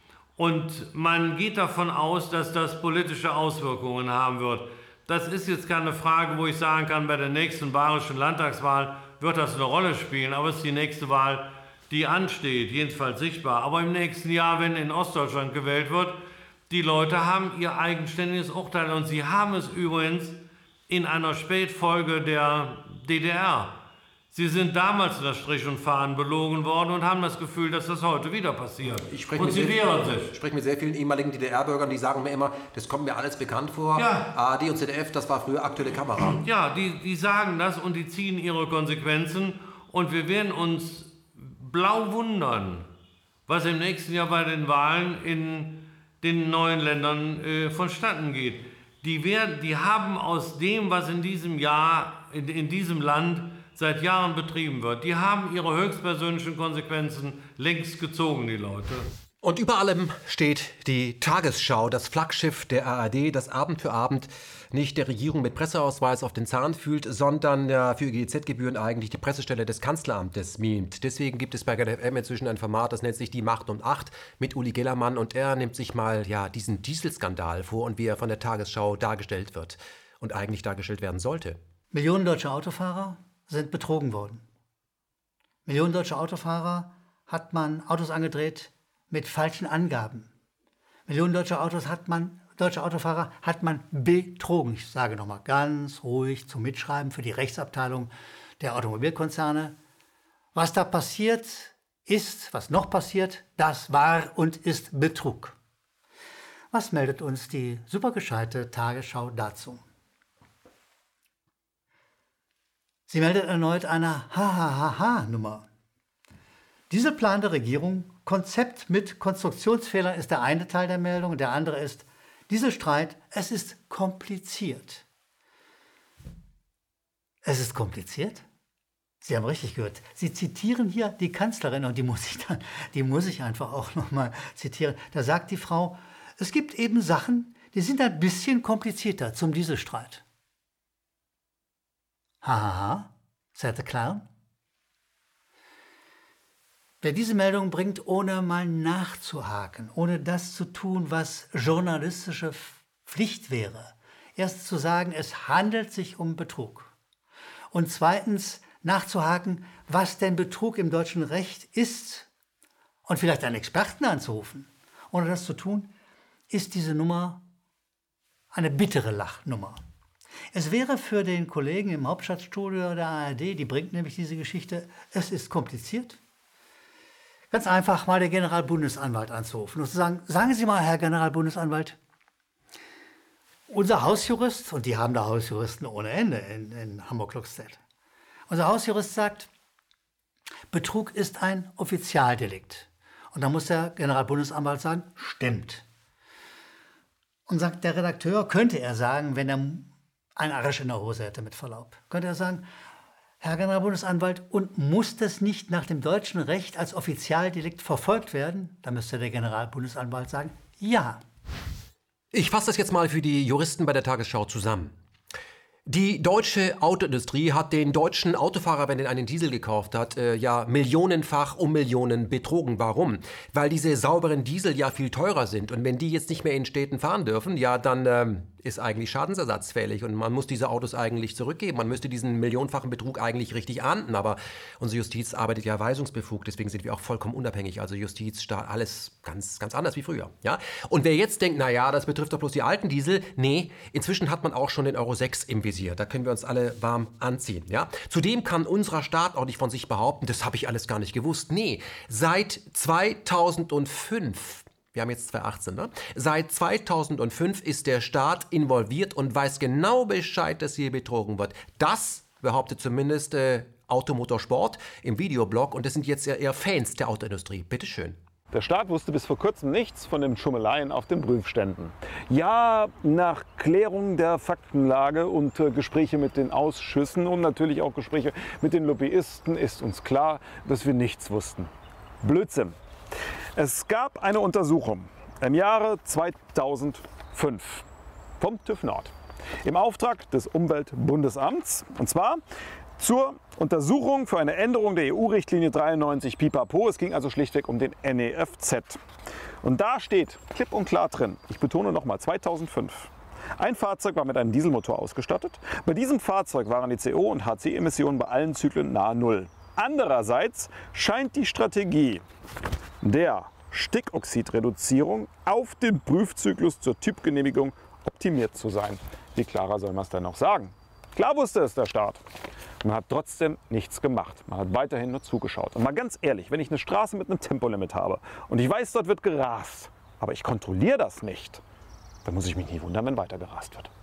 Speaker 21: Und man geht davon aus, dass das politische Auswirkungen haben wird. Das ist jetzt keine Frage, wo ich sagen kann, bei der nächsten bayerischen Landtagswahl wird das eine Rolle spielen, aber es ist die nächste Wahl, die ansteht, jedenfalls sichtbar. Aber im nächsten Jahr, wenn in Ostdeutschland gewählt wird, die Leute haben ihr eigenständiges Urteil und sie haben es übrigens in einer Spätfolge der D D R. Sie sind damals nach Strich und Faden belogen worden und haben das Gefühl, dass das heute wieder passiert.
Speaker 1: Ich spreche
Speaker 21: und
Speaker 1: mit
Speaker 21: sie
Speaker 1: sehr,
Speaker 21: wehren sich.
Speaker 1: Ich spreche mit sehr vielen ehemaligen D D R-Bürgern, die sagen mir immer, das kommt mir alles bekannt vor.
Speaker 21: Ja.
Speaker 1: A R D und Z D F, das war früher aktuelle Kamera.
Speaker 21: Ja, die, die sagen das und die ziehen ihre Konsequenzen. Und wir werden uns blau wundern, was im nächsten Jahr bei den Wahlen in den neuen Ländern äh, vonstatten geht. Die, werden, die haben aus dem, was in diesem Jahr, in, in diesem Land seit Jahren betrieben wird, die haben ihre höchstpersönlichen Konsequenzen längst gezogen, die Leute.
Speaker 1: Und über allem steht die Tagesschau, das Flaggschiff der A R D, das Abend für Abend nicht der Regierung mit Presseausweis auf den Zahn fühlt, sondern ja, für G Z-Gebühren eigentlich die Pressestelle des Kanzleramtes mimt. Deswegen gibt es bei G F M inzwischen ein Format, das nennt sich Die Macht um acht mit Uli Gellermann und er nimmt sich mal ja, diesen Dieselskandal vor und wie er von der Tagesschau dargestellt wird und eigentlich dargestellt werden sollte.
Speaker 2: Millionen deutsche Autofahrer sind betrogen worden. Millionen deutsche Autofahrer hat man Autos angedreht mit falschen Angaben. Millionen deutsche Autos hat man, deutsche Autofahrer hat man betrogen. Ich sage nochmal ganz ruhig zum Mitschreiben für die Rechtsabteilung der Automobilkonzerne. Was da passiert ist, was noch passiert, das war und ist Betrug. Was meldet uns die supergescheite Tagesschau dazu? Sie meldet erneut eine Ha-Ha-Ha-Ha-Nummer. Dieselplan der Regierung, Konzept mit Konstruktionsfehlern ist der eine Teil der Meldung, der andere ist, Dieselstreit, es ist kompliziert. Es ist kompliziert? Sie haben richtig gehört. Sie zitieren hier die Kanzlerin und die muss ich dann, die muss ich einfach auch nochmal zitieren. Da sagt die Frau, es gibt eben Sachen, die sind ein bisschen komplizierter zum Dieselstreit. Haha, sagte klar. Wer diese Meldung bringt, ohne mal nachzuhaken, ohne das zu tun, was journalistische Pflicht wäre, erst zu sagen, es handelt sich um Betrug. Und zweitens nachzuhaken, was denn Betrug im deutschen Recht ist und vielleicht einen Experten anzurufen. Ohne das zu tun, ist diese Nummer eine bittere Lachnummer. Es wäre für den Kollegen im Hauptstadtstudio der A R D, die bringt nämlich diese Geschichte, es ist kompliziert, ganz einfach mal den Generalbundesanwalt anzurufen und zu sagen, sagen Sie mal, Herr Generalbundesanwalt, unser Hausjurist, und die haben da Hausjuristen ohne Ende in, in Hamburg-Kluckstedt, unser Hausjurist sagt, Betrug ist ein Offizialdelikt. Und dann muss der Generalbundesanwalt sagen, stimmt. Und sagt der Redakteur, könnte er sagen, wenn er einen Arsch in der Hose hätte, mit Verlaub, könnte er sagen, Herr Generalbundesanwalt, und muss das nicht nach dem deutschen Recht als Offizialdelikt verfolgt werden? Da müsste der Generalbundesanwalt sagen, ja.
Speaker 1: Ich fasse das jetzt mal für die Juristen bei der Tagesschau zusammen. Die deutsche Autoindustrie hat den deutschen Autofahrer, wenn er einen Diesel gekauft hat, äh, ja millionenfach um Millionen betrogen. Warum? Weil diese sauberen Diesel ja viel teurer sind. Und wenn die jetzt nicht mehr in Städten fahren dürfen, ja, dann ähm, ist eigentlich Schadensersatz fällig. Und man muss diese Autos eigentlich zurückgeben. Man müsste diesen millionenfachen Betrug eigentlich richtig ahnden. Aber unsere Justiz arbeitet ja weisungsbefugt. Deswegen sind wir auch vollkommen unabhängig. Also Justiz, Staat, alles ganz, ganz anders wie früher. Ja? Und wer jetzt denkt, na ja, das betrifft doch bloß die alten Diesel. Nee, inzwischen hat man auch schon den Euro sechs im Visier. Da können wir uns alle warm anziehen. Ja? Zudem kann unser Staat auch nicht von sich behaupten, das habe ich alles gar nicht gewusst. Nee, seit zweitausendfünf, wir haben jetzt zweitausendachtzehn, ne? Seit zweitausendfünf ist der Staat involviert und weiß genau Bescheid, dass hier betrogen wird. Das behauptet zumindest äh, Automotorsport im Videoblog und das sind jetzt eher, eher Fans der Autoindustrie. Bitteschön.
Speaker 3: Der Staat wusste bis vor kurzem nichts von den Schummeleien auf den Prüfständen. Ja, nach Klärung der Faktenlage und äh, Gespräche mit den Ausschüssen und natürlich auch Gespräche mit den Lobbyisten ist uns klar, dass wir nichts wussten. Blödsinn. Es gab eine Untersuchung im Jahre zweitausendfünf vom TÜV Nord im Auftrag des Umweltbundesamts, und zwar zur Untersuchung für eine Änderung der E U-Richtlinie dreiundneunzig Pipapo. Es ging also schlichtweg um den N E F Z. Und da steht klipp und klar drin, ich betone nochmal, zweitausendfünf. Ein Fahrzeug war mit einem Dieselmotor ausgestattet. Bei diesem Fahrzeug waren die C O- und H C-Emissionen bei allen Zyklen nahe Null. Andererseits scheint die Strategie der Stickoxidreduzierung auf den Prüfzyklus zur Typgenehmigung optimiert zu sein. Wie klarer soll man es denn noch sagen? Klar wusste es der Staat. Man hat trotzdem nichts gemacht. Man hat weiterhin nur zugeschaut. Und mal ganz ehrlich, wenn ich eine Straße mit einem Tempolimit habe und ich weiß, dort wird gerast, aber ich kontrolliere das nicht, dann muss ich mich nie wundern, wenn weiter gerast wird.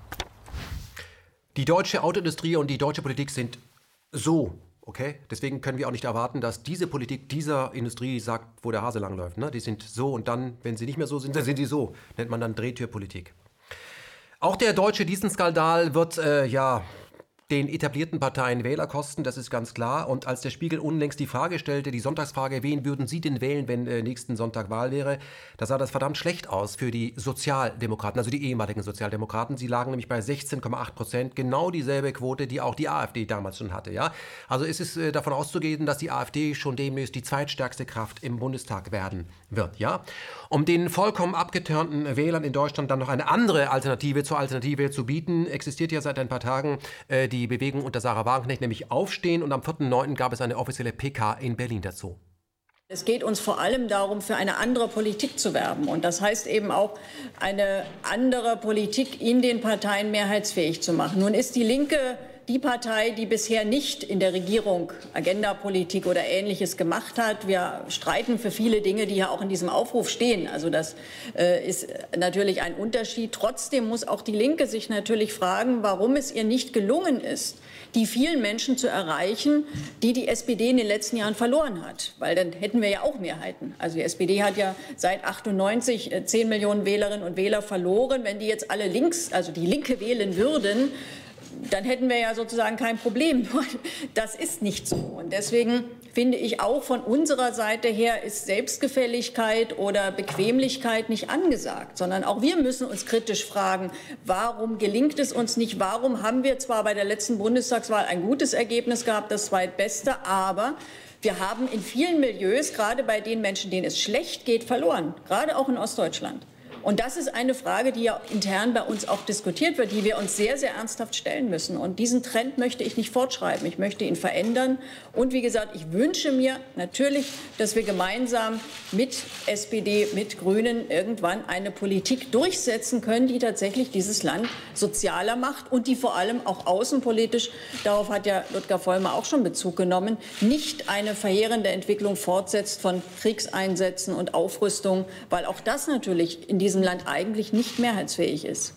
Speaker 1: Die deutsche Autoindustrie und die deutsche Politik sind so, okay? Deswegen können wir auch nicht erwarten, dass diese Politik dieser Industrie sagt, wo der Hase langläuft. Ne? Die sind so und dann, wenn sie nicht mehr so sind, dann sind sie so. Nennt man dann Drehtürpolitik. Auch der deutsche Dieselskandal wird, äh, ja... den etablierten Parteien Wähler kosten, das ist ganz klar. Und als der Spiegel unlängst die Frage stellte, die Sonntagsfrage, wen würden Sie denn wählen, wenn äh, nächsten Sonntag Wahl wäre, da sah das verdammt schlecht aus für die Sozialdemokraten, also die ehemaligen Sozialdemokraten. Sie lagen nämlich bei sechzehn Komma acht Prozent, genau dieselbe Quote, die auch die AfD damals schon hatte. Ja? Also ist es äh, davon auszugehen, dass die AfD schon demnächst die zweitstärkste Kraft im Bundestag werden wird. Ja? Um den vollkommen abgeturnten Wählern in Deutschland dann noch eine andere Alternative zur Alternative zu bieten, existiert ja seit ein paar Tagen äh, die Die Bewegung unter Sarah Wagenknecht, nämlich Aufstehen, und am vierten neunten gab es eine offizielle P K in Berlin dazu.
Speaker 22: Es geht uns vor allem darum, für eine andere Politik zu werben. Und das heißt eben auch, eine andere Politik in den Parteien mehrheitsfähig zu machen. Nun ist die Linke die Partei, die bisher nicht in der Regierung Agendapolitik oder Ähnliches gemacht hat. Wir streiten für viele Dinge, die ja auch in diesem Aufruf stehen. Also das äh, ist natürlich ein Unterschied. Trotzdem muss auch die Linke sich natürlich fragen, warum es ihr nicht gelungen ist, die vielen Menschen zu erreichen, die die S P D in den letzten Jahren verloren hat. Weil dann hätten wir ja auch Mehrheiten. Also die S P D hat ja seit achtundneunzig zehn Millionen Wählerinnen und Wähler verloren. Wenn die jetzt alle links, also die Linke wählen würden, dann hätten wir ja sozusagen kein Problem. Das ist nicht so. Und deswegen finde ich auch von unserer Seite her ist Selbstgefälligkeit oder Bequemlichkeit nicht angesagt, sondern auch wir müssen uns kritisch fragen, warum gelingt es uns nicht? Warum haben wir zwar bei der letzten Bundestagswahl ein gutes Ergebnis gehabt, das zweitbeste, aber wir haben in vielen Milieus, gerade bei den Menschen, denen es schlecht geht, verloren, gerade auch in Ostdeutschland. Und das ist eine Frage, die ja intern bei uns auch diskutiert wird, die wir uns sehr, sehr ernsthaft stellen müssen. Und diesen Trend möchte ich nicht fortschreiben. Ich möchte ihn verändern. Und wie gesagt, ich wünsche mir natürlich, dass wir gemeinsam mit S P D, mit Grünen irgendwann eine Politik durchsetzen können, die tatsächlich dieses Land sozialer macht und die vor allem auch außenpolitisch, darauf hat ja Ludger Vollmer auch schon Bezug genommen, nicht eine verheerende Entwicklung fortsetzt von Kriegseinsätzen und Aufrüstung, weil auch das natürlich in diesem diesem Land eigentlich nicht mehrheitsfähig ist.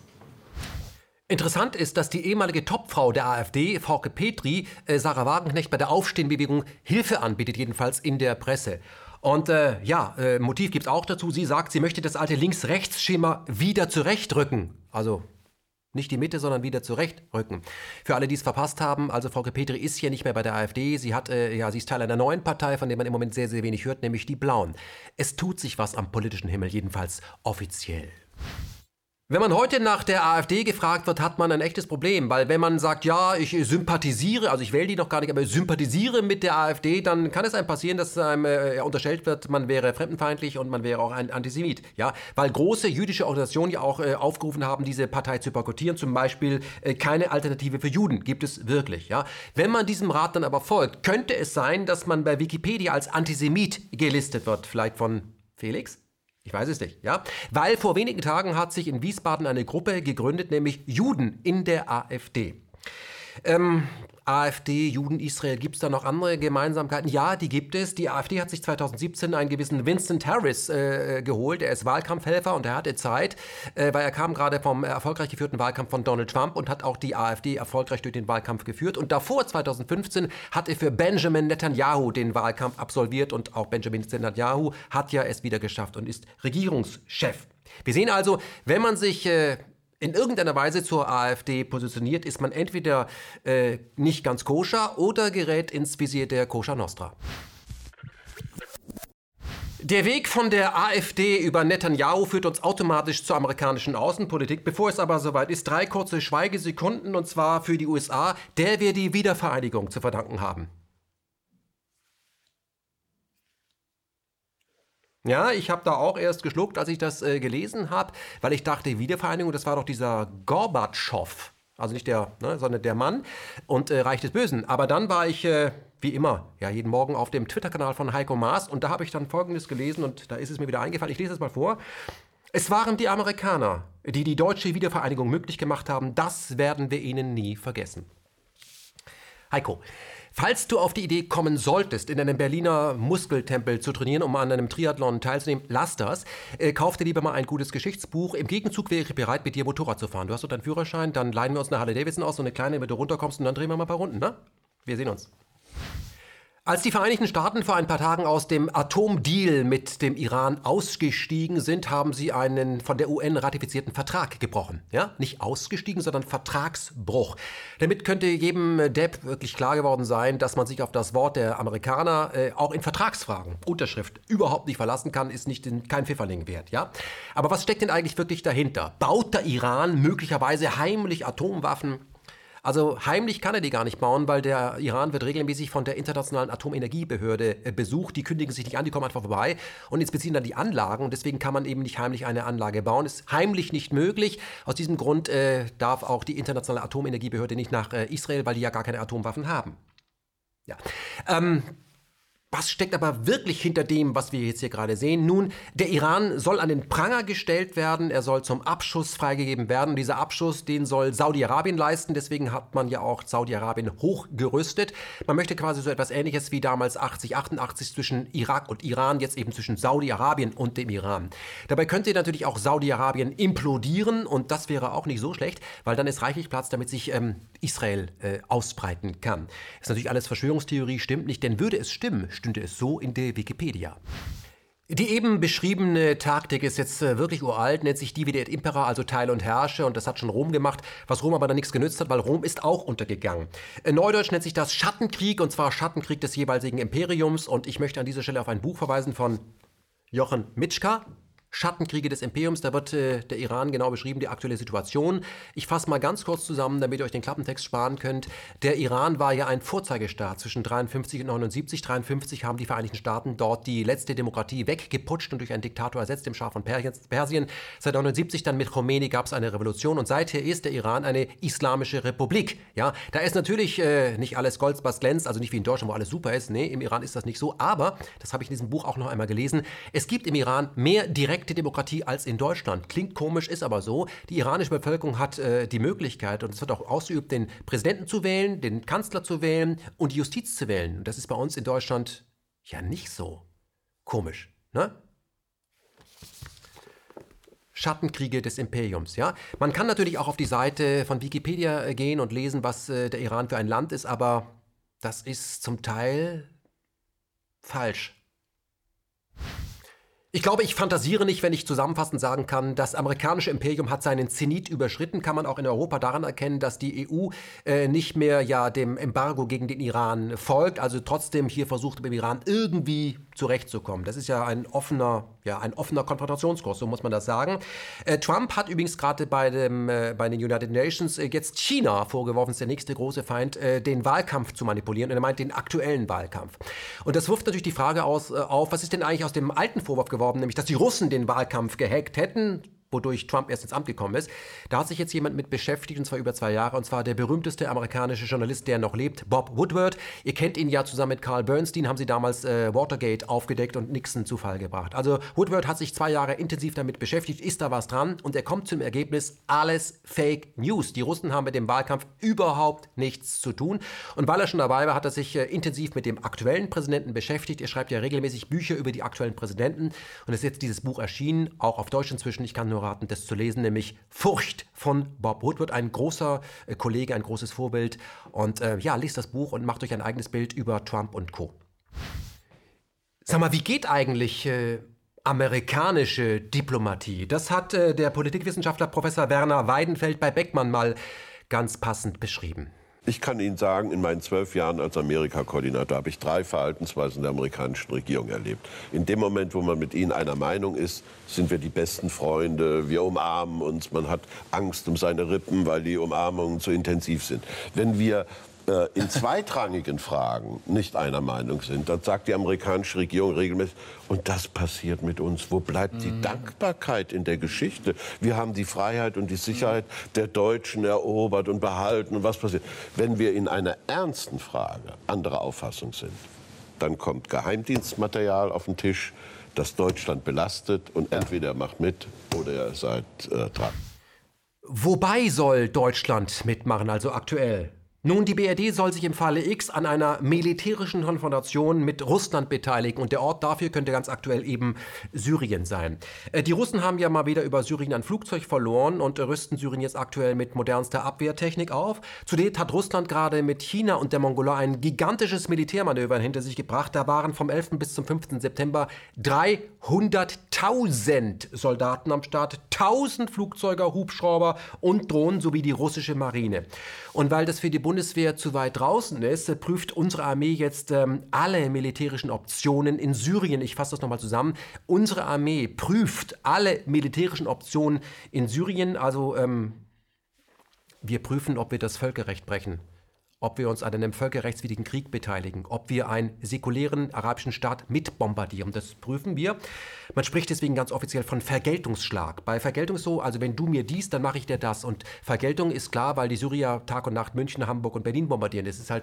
Speaker 1: Interessant ist, dass die ehemalige Topfrau der AfD, Frauke Petry, äh, Sarah Wagenknecht bei der Aufstehenbewegung Hilfe anbietet, jedenfalls in der Presse. Und äh, ja, äh, Motiv gibt es auch dazu. Sie sagt, sie möchte das alte Links-Rechts-Schema wieder zurechtrücken. Also nicht die Mitte, sondern wieder zurechtrücken. Für alle, die es verpasst haben, also Frauke Petry ist hier nicht mehr bei der AfD. Sie, hat, äh, ja, sie ist Teil einer neuen Partei, von der man im Moment sehr, sehr wenig hört, nämlich die Blauen. Es tut sich was am politischen Himmel, jedenfalls offiziell. Wenn man heute nach der AfD gefragt wird, hat man ein echtes Problem, weil wenn man sagt, ja, ich sympathisiere, also ich wähle die noch gar nicht, aber ich sympathisiere mit der AfD, dann kann es einem passieren, dass einem äh, unterstellt wird, man wäre fremdenfeindlich und man wäre auch ein Antisemit, ja, weil große jüdische Organisationen ja auch äh, aufgerufen haben, diese Partei zu boykottieren, zum Beispiel äh, keine Alternative für Juden, gibt es wirklich, ja. Wenn man diesem Rat dann aber folgt, könnte es sein, dass man bei Wikipedia als Antisemit gelistet wird, vielleicht von Felix? Ich weiß es nicht, ja? Weil vor wenigen Tagen hat sich in Wiesbaden eine Gruppe gegründet, nämlich Juden in der AfD. Ähm, AfD, Juden, Israel, gibt es da noch andere Gemeinsamkeiten? Ja, die gibt es. Die AfD hat sich zweitausendsiebzehn einen gewissen Vincent Harris äh, geholt. Er ist Wahlkampfhelfer und er hatte Zeit, äh, weil er kam gerade vom erfolgreich geführten Wahlkampf von Donald Trump und hat auch die AfD erfolgreich durch den Wahlkampf geführt. Und davor, zweitausendfünfzehn, hat er für Benjamin Netanyahu den Wahlkampf absolviert und auch Benjamin Netanyahu hat ja es wieder geschafft und ist Regierungschef. Wir sehen also, wenn man sich äh, in irgendeiner Weise zur AfD positioniert, ist man entweder äh, nicht ganz koscher oder gerät ins Visier der Koscher Nostra. Der Weg von der AfD über Netanyahu führt uns automatisch zur amerikanischen Außenpolitik. Bevor es aber soweit ist, drei kurze Schweigesekunden, und zwar für die U S A, der wir die Wiedervereinigung zu verdanken haben. Ja, ich habe da auch erst geschluckt, als ich das äh, gelesen habe, weil ich dachte, Wiedervereinigung, das war doch dieser Gorbatschow, also nicht der, ne, sondern der Mann und äh, Reich des Bösen. Aber dann war ich, äh, wie immer, ja, jeden Morgen auf dem Twitter-Kanal von Heiko Maas und da habe ich dann Folgendes gelesen und da ist es mir wieder eingefallen, ich lese es mal vor. Es waren die Amerikaner, die die deutsche Wiedervereinigung möglich gemacht haben, das werden wir ihnen nie vergessen. Heiko, falls du auf die Idee kommen solltest, in einem Berliner Muskeltempel zu trainieren, um an einem Triathlon teilzunehmen, lass das. Äh, kauf dir lieber mal ein gutes Geschichtsbuch. Im Gegenzug wäre ich bereit, mit dir Motorrad zu fahren. Du hast doch deinen Führerschein, dann leihen wir uns eine Harley-Davidson aus, so eine kleine, damit du runterkommst und dann drehen wir mal ein paar Runden, ne? Wir sehen uns. Als die Vereinigten Staaten vor ein paar Tagen aus dem Atomdeal mit dem Iran ausgestiegen sind, haben sie einen von der U N ratifizierten Vertrag gebrochen. Ja? Nicht ausgestiegen, sondern Vertragsbruch. Damit könnte jedem Depp wirklich klar geworden sein, dass man sich auf das Wort der Amerikaner äh, auch in Vertragsfragen, Unterschrift, überhaupt nicht verlassen kann, ist nicht in, kein Pfifferling wert. Ja? Aber was steckt denn eigentlich wirklich dahinter? Baut der Iran möglicherweise heimlich Atomwaffen? Also heimlich kann er die gar nicht bauen, weil der Iran wird regelmäßig von der Internationalen Atomenergiebehörde besucht. Die kündigen sich nicht an, die kommen einfach vorbei und inspizieren dann die Anlagen. Und deswegen kann man eben nicht heimlich eine Anlage bauen. Ist heimlich nicht möglich. Aus diesem Grund äh, darf auch die Internationale Atomenergiebehörde nicht nach äh, Israel, weil die ja gar keine Atomwaffen haben. Ja. Ähm, Was steckt aber wirklich hinter dem, was wir jetzt hier gerade sehen? Nun, der Iran soll an den Pranger gestellt werden, er soll zum Abschuss freigegeben werden. Dieser Abschuss, den soll Saudi-Arabien leisten, deswegen hat man ja auch Saudi-Arabien hochgerüstet. Man möchte quasi so etwas Ähnliches wie damals achtzig, achtundachtzig zwischen Irak und Iran, jetzt eben zwischen Saudi-Arabien und dem Iran. Dabei könnte natürlich auch Saudi-Arabien implodieren und das wäre auch nicht so schlecht, weil dann ist reichlich Platz, damit sich ähm, Israel äh, ausbreiten kann. Das ist natürlich alles Verschwörungstheorie, stimmt nicht, denn würde es stimmen, stünde es so in der Wikipedia. Die eben beschriebene Taktik ist jetzt äh, wirklich uralt, nennt sich Divide et Impera, also Teile und Herrsche, und das hat schon Rom gemacht, was Rom aber dann nichts genützt hat, weil Rom ist auch untergegangen. In Neudeutsch nennt sich das Schattenkrieg, und zwar Schattenkrieg des jeweiligen Imperiums, und ich möchte an dieser Stelle auf ein Buch verweisen von Jochen Mitschka, Schattenkriege des Imperiums, da wird äh, der Iran genau beschrieben, die aktuelle Situation. Ich fasse mal ganz kurz zusammen, damit ihr euch den Klappentext sparen könnt. Der Iran war ja ein Vorzeigestaat zwischen dreiundfünfzig und neunundsiebzig. dreiundfünfzig haben die Vereinigten Staaten dort die letzte Demokratie weggeputscht und durch einen Diktator ersetzt, dem Schah von Persien. Seit neunundsiebzig dann mit Khomeini gab es eine Revolution und seither ist der Iran eine islamische Republik. Ja, da ist natürlich äh, nicht alles Gold, was glänzt, also nicht wie in Deutschland, wo alles super ist. Nee, im Iran ist das nicht so, aber, das habe ich in diesem Buch auch noch einmal gelesen, es gibt im Iran mehr direkte Demokratie als in Deutschland. Klingt komisch, ist aber so. Die iranische Bevölkerung hat äh, die Möglichkeit, und es wird auch ausgeübt, den Präsidenten zu wählen, den Kanzler zu wählen und die Justiz zu wählen. Und das ist bei uns in Deutschland ja nicht so komisch, ne? Schattenkriege des Imperiums, ja. Man kann natürlich auch auf die Seite von Wikipedia gehen und lesen, was äh, der Iran für ein Land ist, aber das ist zum Teil falsch. Ich glaube, ich fantasiere nicht, wenn ich zusammenfassend sagen kann, das amerikanische Imperium hat seinen Zenit überschritten. Kann man auch in Europa daran erkennen, dass die E U äh, nicht mehr ja dem Embargo gegen den Iran folgt, also trotzdem hier versucht, mit dem Iran irgendwie zurechtzukommen. Das ist ja ein offener, ja, ein offener Konfrontationskurs, so muss man das sagen. Äh, Trump hat übrigens gerade bei, dem, äh, bei den United Nations äh, jetzt China vorgeworfen, ist der nächste große Feind, äh, den Wahlkampf zu manipulieren. Und er meint den aktuellen Wahlkampf. Und das wirft natürlich die Frage aus, äh, auf, was ist denn eigentlich aus dem alten Vorwurf geworden, nämlich dass die Russen den Wahlkampf gehackt hätten, wodurch Trump erst ins Amt gekommen ist. Da hat sich jetzt jemand mit beschäftigt, und zwar über zwei Jahre, und zwar der berühmteste amerikanische Journalist, der noch lebt, Bob Woodward. Ihr kennt ihn ja, zusammen mit Carl Bernstein haben sie damals äh, Watergate aufgedeckt und Nixon zu Fall gebracht. Also Woodward hat sich zwei Jahre intensiv damit beschäftigt, ist da was dran, und er kommt zum Ergebnis, alles Fake News. Die Russen haben mit dem Wahlkampf überhaupt nichts zu tun, und weil er schon dabei war, hat er sich äh, intensiv mit dem aktuellen Präsidenten beschäftigt. Er schreibt ja regelmäßig Bücher über die aktuellen Präsidenten, und es ist jetzt dieses Buch erschienen, auch auf Deutsch inzwischen, ich kann nur raten, das zu lesen, nämlich Furcht von Bob Woodward, ein großer äh, Kollege, ein großes Vorbild. Und äh, ja, lest das Buch und macht euch ein eigenes Bild über Trump und Co. Sag mal, wie geht eigentlich äh, amerikanische Diplomatie? Das hat äh, der Politikwissenschaftler Professor Werner Weidenfeld bei Beckmann mal ganz passend beschrieben.
Speaker 4: Ich kann Ihnen sagen, in meinen zwölf Jahren als Amerika-Koordinator habe ich drei Verhaltensweisen der amerikanischen Regierung erlebt. In dem Moment, wo man mit ihnen einer Meinung ist, sind wir die besten Freunde, wir umarmen uns, man hat Angst um seine Rippen, weil die Umarmungen zu intensiv sind. Wenn wir äh, in zweitrangigen Fragen nicht einer Meinung sind, dann sagt die amerikanische Regierung regelmäßig, und das passiert mit uns. Wo bleibt die mhm. Dankbarkeit in der Geschichte? Wir haben die Freiheit und die Sicherheit der Deutschen erobert und behalten. Und was passiert? Wenn wir in einer ernsten Frage anderer Auffassung sind, dann kommt Geheimdienstmaterial auf den Tisch, das Deutschland belastet, und entweder er macht mit oder ihr seid äh, dran.
Speaker 1: Wobei soll Deutschland mitmachen, also aktuell? Nun, die B R D soll sich im Falle X an einer militärischen Konfrontation mit Russland beteiligen, und der Ort dafür könnte ganz aktuell eben Syrien sein. Die Russen haben ja mal wieder über Syrien ein Flugzeug verloren und rüsten Syrien jetzt aktuell mit modernster Abwehrtechnik auf. Zudem hat Russland gerade mit China und der Mongolei ein gigantisches Militärmanöver hinter sich gebracht. Da waren vom elften bis zum fünften September dreihunderttausend Soldaten am Start, tausend Flugzeuge, Hubschrauber und Drohnen sowie die russische Marine. Und weil das für die Bundeswehr zu weit draußen ist, prüft unsere Armee jetzt ähm, alle militärischen Optionen in Syrien. Ich fasse das nochmal zusammen. Unsere Armee prüft alle militärischen Optionen in Syrien. Also ähm, wir prüfen, ob wir das Völkerrecht brechen, ob wir uns an einem völkerrechtswidrigen Krieg beteiligen, ob wir einen säkulären arabischen Staat mitbombardieren. Das prüfen wir. Man spricht deswegen ganz offiziell von Vergeltungsschlag. Bei Vergeltung ist so, also wenn du mir dies, dann mache ich dir das. Und Vergeltung ist klar, weil die Syrier Tag und Nacht München, Hamburg und Berlin bombardieren. Das ist halt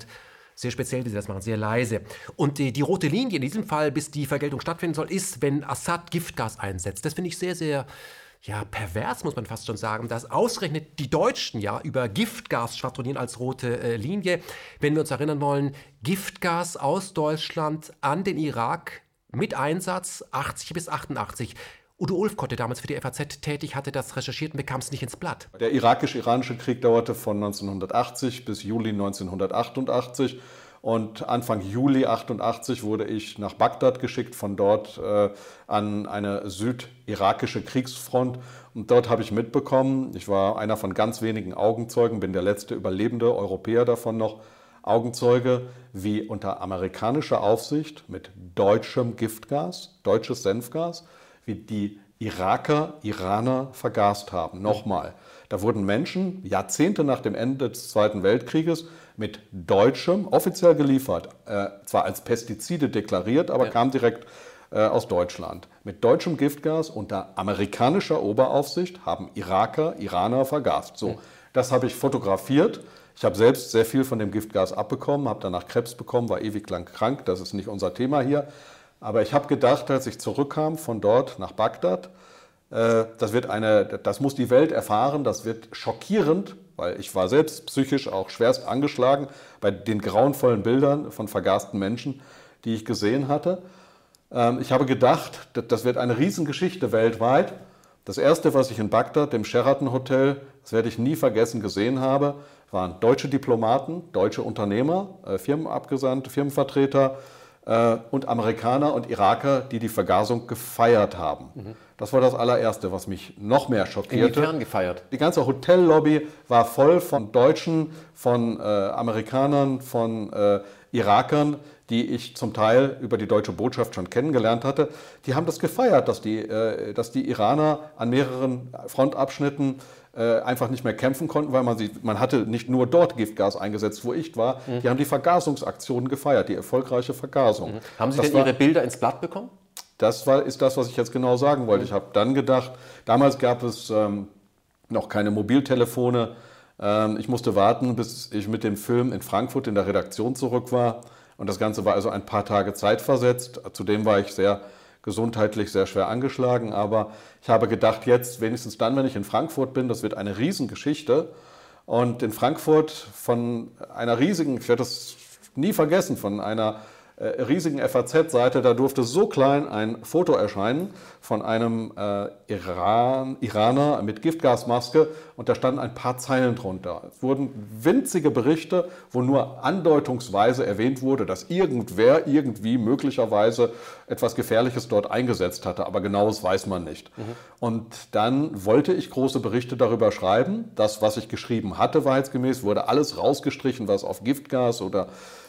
Speaker 1: Sehr speziell, wie sie das machen, sehr leise. Und die, die rote Linie in diesem Fall, bis die Vergeltung stattfinden soll, ist, wenn Assad Giftgas einsetzt. Das finde ich sehr, sehr ja, pervers, muss man fast schon sagen, dass ausgerechnet die Deutschen ja über Giftgas schwadronieren als rote äh, Linie. Wenn wir uns erinnern wollen, Giftgas aus Deutschland an den Irak mit Einsatz achtzig bis achtundachtzig. Udo Ulfkott, der damals für die F A Z tätig, hatte das recherchiert und bekam es nicht ins Blatt.
Speaker 5: Der irakisch-iranische Krieg dauerte von neunzehnhundertachtzig bis Juli neunzehnhundertachtundachtzig. Und Anfang Juli achtundachtzig wurde ich nach Bagdad geschickt, von dort äh, an eine südirakische Kriegsfront. Und dort habe ich mitbekommen, ich war einer von ganz wenigen Augenzeugen, bin der letzte überlebende Europäer davon noch, Augenzeuge, wie unter amerikanischer Aufsicht mit deutschem Giftgas, deutsches Senfgas, wie die Iraker, Iraner vergast haben. Nochmal, da wurden Menschen Jahrzehnte nach dem Ende des Zweiten Weltkrieges mit deutschem, offiziell geliefert, äh, zwar als Pestizide deklariert, aber ja. kam direkt äh, aus Deutschland. Mit deutschem Giftgas unter amerikanischer Oberaufsicht haben Iraker, Iraner vergast. So, ja. Das habe ich fotografiert. Ich habe selbst sehr viel von dem Giftgas abbekommen, habe danach Krebs bekommen, war ewig lang krank. Das ist nicht unser Thema hier. Aber ich habe gedacht, als ich zurückkam von dort nach Bagdad, äh, das wird eine, das muss die Welt erfahren, das wird schockierend, weil ich war selbst psychisch auch schwerst angeschlagen bei den grauenvollen Bildern von vergasten Menschen, die ich gesehen hatte. Ähm, ich habe gedacht, das wird eine Riesengeschichte weltweit. Das Erste, was ich in Bagdad, dem Sheraton Hotel, das werde ich nie vergessen, gesehen habe, waren deutsche Diplomaten, deutsche Unternehmer, äh, Firmenabgesandte, Firmenvertreter äh, und Amerikaner und Iraker, die die Vergasung gefeiert haben. Mhm. Das war das allererste, was mich noch mehr schockierte.
Speaker 1: Inwiefern gefeiert?
Speaker 5: Die ganze Hotellobby war voll von Deutschen, von äh, Amerikanern, von äh, Irakern, die ich zum Teil über die deutsche Botschaft schon kennengelernt hatte. Die haben das gefeiert, dass die, äh, dass die Iraner an mehreren Frontabschnitten äh, einfach nicht mehr kämpfen konnten, weil man sie, man hatte nicht nur dort Giftgas eingesetzt, wo ich war. Mhm. Die haben die Vergasungsaktionen gefeiert, die erfolgreiche Vergasung.
Speaker 1: Mhm. Haben Sie
Speaker 5: das
Speaker 1: denn
Speaker 5: war,
Speaker 1: Ihre Bilder ins Blatt bekommen?
Speaker 5: Das war, ist das, was ich jetzt genau sagen wollte. Mhm. Ich habe dann gedacht, damals gab es ähm, noch keine Mobiltelefone. Ähm, ich musste warten, bis ich mit dem Film in Frankfurt in der Redaktion zurück war. Und das Ganze war also ein paar Tage zeitversetzt. Zudem war ich sehr gesundheitlich sehr schwer angeschlagen. Aber ich habe gedacht, jetzt wenigstens dann, wenn ich in Frankfurt bin, das wird eine Riesengeschichte. Und in Frankfurt von einer riesigen, ich werde das nie vergessen, von einer äh, riesigen F A Z-Seite, da durfte so klein ein Foto erscheinen von einem äh, Iran, Iraner mit Giftgasmaske und da standen ein paar Zeilen drunter. Es wurden winzige Berichte, wo nur andeutungsweise erwähnt wurde, dass irgendwer irgendwie möglicherweise etwas Gefährliches dort eingesetzt hatte, aber genaues weiß man nicht. Mhm. Und dann wollte ich große Berichte darüber schreiben. Das, was ich geschrieben hatte, wahrheitsgemäß, wurde alles rausgestrichen, was auf Giftgas oder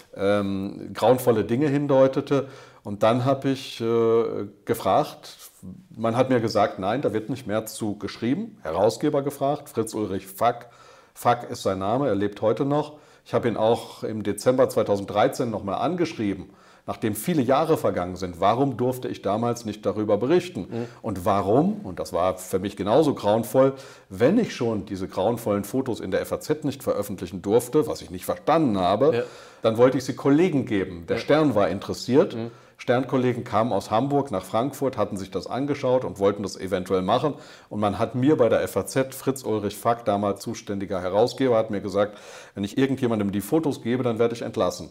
Speaker 5: ähm, grauenvolle Dinge hindeutete. Und dann habe ich äh, gefragt, man hat mir gesagt, nein, da wird nicht mehr zu geschrieben. Herausgeber gefragt, Fritz Ulrich Fack. Fack ist sein Name, er lebt heute noch. Ich habe ihn auch im Dezember zweitausenddreizehn nochmal angeschrieben, nachdem viele Jahre vergangen sind. Warum durfte ich damals nicht darüber berichten? Mhm. Und warum, und das war für mich genauso grauenvoll, wenn ich schon diese grauenvollen Fotos in der F A Z nicht veröffentlichen durfte, was ich nicht verstanden habe, ja. dann wollte ich sie Kollegen geben. Der ja. Stern war interessiert. Mhm. Sternkollegen kamen aus Hamburg nach Frankfurt, hatten sich das angeschaut und wollten das eventuell machen. Und man hat mir bei der F A Z, Fritz Ulrich Fack, damals zuständiger Herausgeber, hat mir gesagt, wenn ich irgendjemandem die Fotos gebe, dann werde ich entlassen.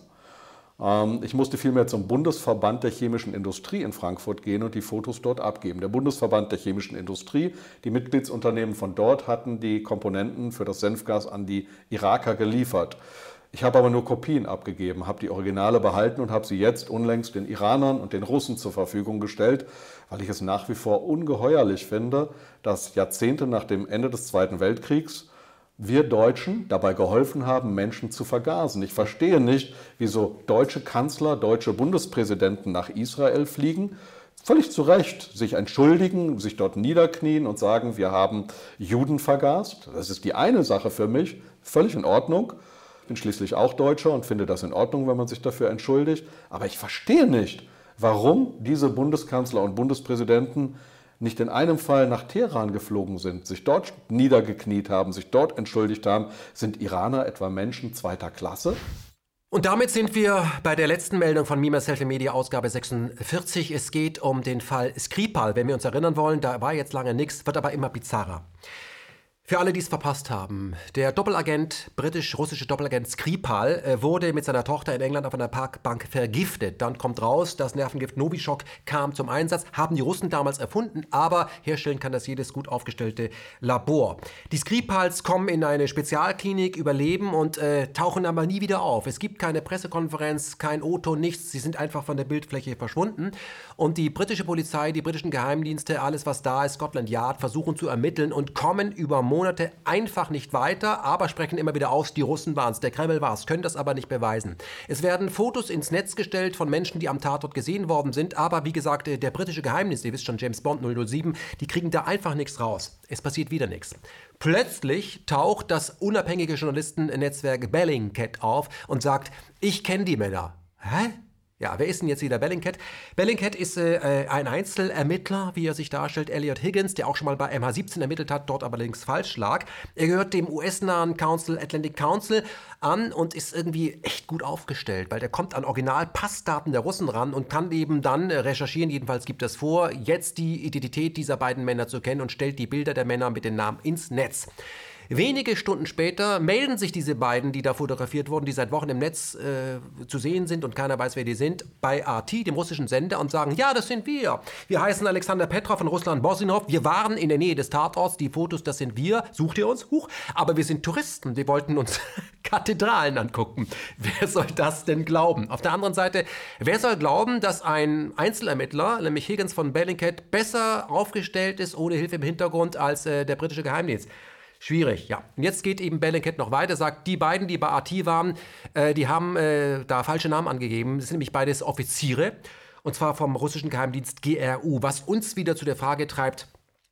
Speaker 5: Ähm, ich musste vielmehr zum Bundesverband der chemischen Industrie in Frankfurt gehen und die Fotos dort abgeben. Der Bundesverband der chemischen Industrie, die Mitgliedsunternehmen von dort hatten die Komponenten für das Senfgas an die Iraker geliefert. Ich habe aber nur Kopien abgegeben, habe die Originale behalten und habe sie jetzt unlängst den Iranern und den Russen zur Verfügung gestellt, weil ich es nach wie vor ungeheuerlich finde, dass Jahrzehnte nach dem Ende des Zweiten Weltkriegs wir Deutschen dabei geholfen haben, Menschen zu vergasen. Ich verstehe nicht, wieso deutsche Kanzler, deutsche Bundespräsidenten nach Israel fliegen, völlig zu Recht sich entschuldigen, sich dort niederknien und sagen, wir haben Juden vergast. Das ist die eine Sache für mich, völlig in Ordnung. Ich bin schließlich auch Deutscher und finde das in Ordnung, wenn man sich dafür entschuldigt. Aber ich verstehe nicht, warum diese Bundeskanzler und Bundespräsidenten nicht in einem Fall nach Teheran geflogen sind, sich dort niedergekniet haben, sich dort entschuldigt haben. Sind Iraner etwa Menschen zweiter Klasse?
Speaker 1: Und damit sind wir bei der letzten Meldung von Me, Myself and Media, Ausgabe sechsundvierzig. Es geht um den Fall Skripal. Wenn wir uns erinnern wollen, da war jetzt lange nichts, wird aber immer bizarrer. Für alle, die es verpasst haben, der Doppelagent, britisch-russische Doppelagent Skripal äh, wurde mit seiner Tochter in England auf einer Parkbank vergiftet. Dann kommt raus, das Nervengift Novichok kam zum Einsatz, haben die Russen damals erfunden, aber herstellen kann das jedes gut aufgestellte Labor. Die Skripals kommen in eine Spezialklinik, überleben und äh, tauchen aber nie wieder auf. Es gibt keine Pressekonferenz, kein O-Ton, nichts. Sie sind einfach von der Bildfläche verschwunden. Und die britische Polizei, die britischen Geheimdienste, alles was da ist, Scotland Yard, versuchen zu ermitteln und kommen über Monate Monate einfach nicht weiter, aber sprechen immer wieder aus, die Russen waren es, der Kreml war es, können das aber nicht beweisen. Es werden Fotos ins Netz gestellt von Menschen, die am Tatort gesehen worden sind, aber wie gesagt, der britische Geheimdienst, ihr wisst schon, James Bond null null sieben, die kriegen da einfach nichts raus. Es passiert wieder nichts. Plötzlich taucht das unabhängige Journalistennetzwerk Bellingcat auf und sagt, ich kenne die Männer. Hä? Ja, wer ist denn jetzt wieder Bellingcat? Bellingcat ist äh, ein Einzelermittler, wie er sich darstellt, Elliot Higgins, der auch schon mal bei M H siebzehn ermittelt hat, dort allerdings falsch lag. Er gehört dem U S-nahen Council, Atlantic Council an und ist irgendwie echt gut aufgestellt, weil der kommt an Original-Passdaten der Russen ran und kann eben dann recherchieren, jedenfalls gibt es vor, jetzt die Identität dieser beiden Männer zu kennen und stellt die Bilder der Männer mit den Namen ins Netz. Wenige Stunden später melden sich diese beiden, die da fotografiert wurden, die seit Wochen im Netz äh, zu sehen sind und keiner weiß, wer die sind, bei R T, dem russischen Sender, und sagen, ja, das sind wir. Wir heißen Alexander Petrov von Russland Bosinov. Wir waren in der Nähe des Tatorts. Die Fotos, das sind wir. Sucht ihr uns? Huch. Aber wir sind Touristen. Wir wollten uns Kathedralen angucken. Wer soll das denn glauben? Auf der anderen Seite, wer soll glauben, dass ein Einzelermittler, nämlich Higgins von Bellingcat, besser aufgestellt ist, ohne Hilfe im Hintergrund, als äh, der britische Geheimdienst? Schwierig, ja. Und jetzt geht eben Bellingcat noch weiter, sagt, die beiden, die bei R T waren, äh, die haben äh, da falsche Namen angegeben. Das sind nämlich beides Offiziere, und zwar vom russischen Geheimdienst G R U, was uns wieder zu der Frage treibt,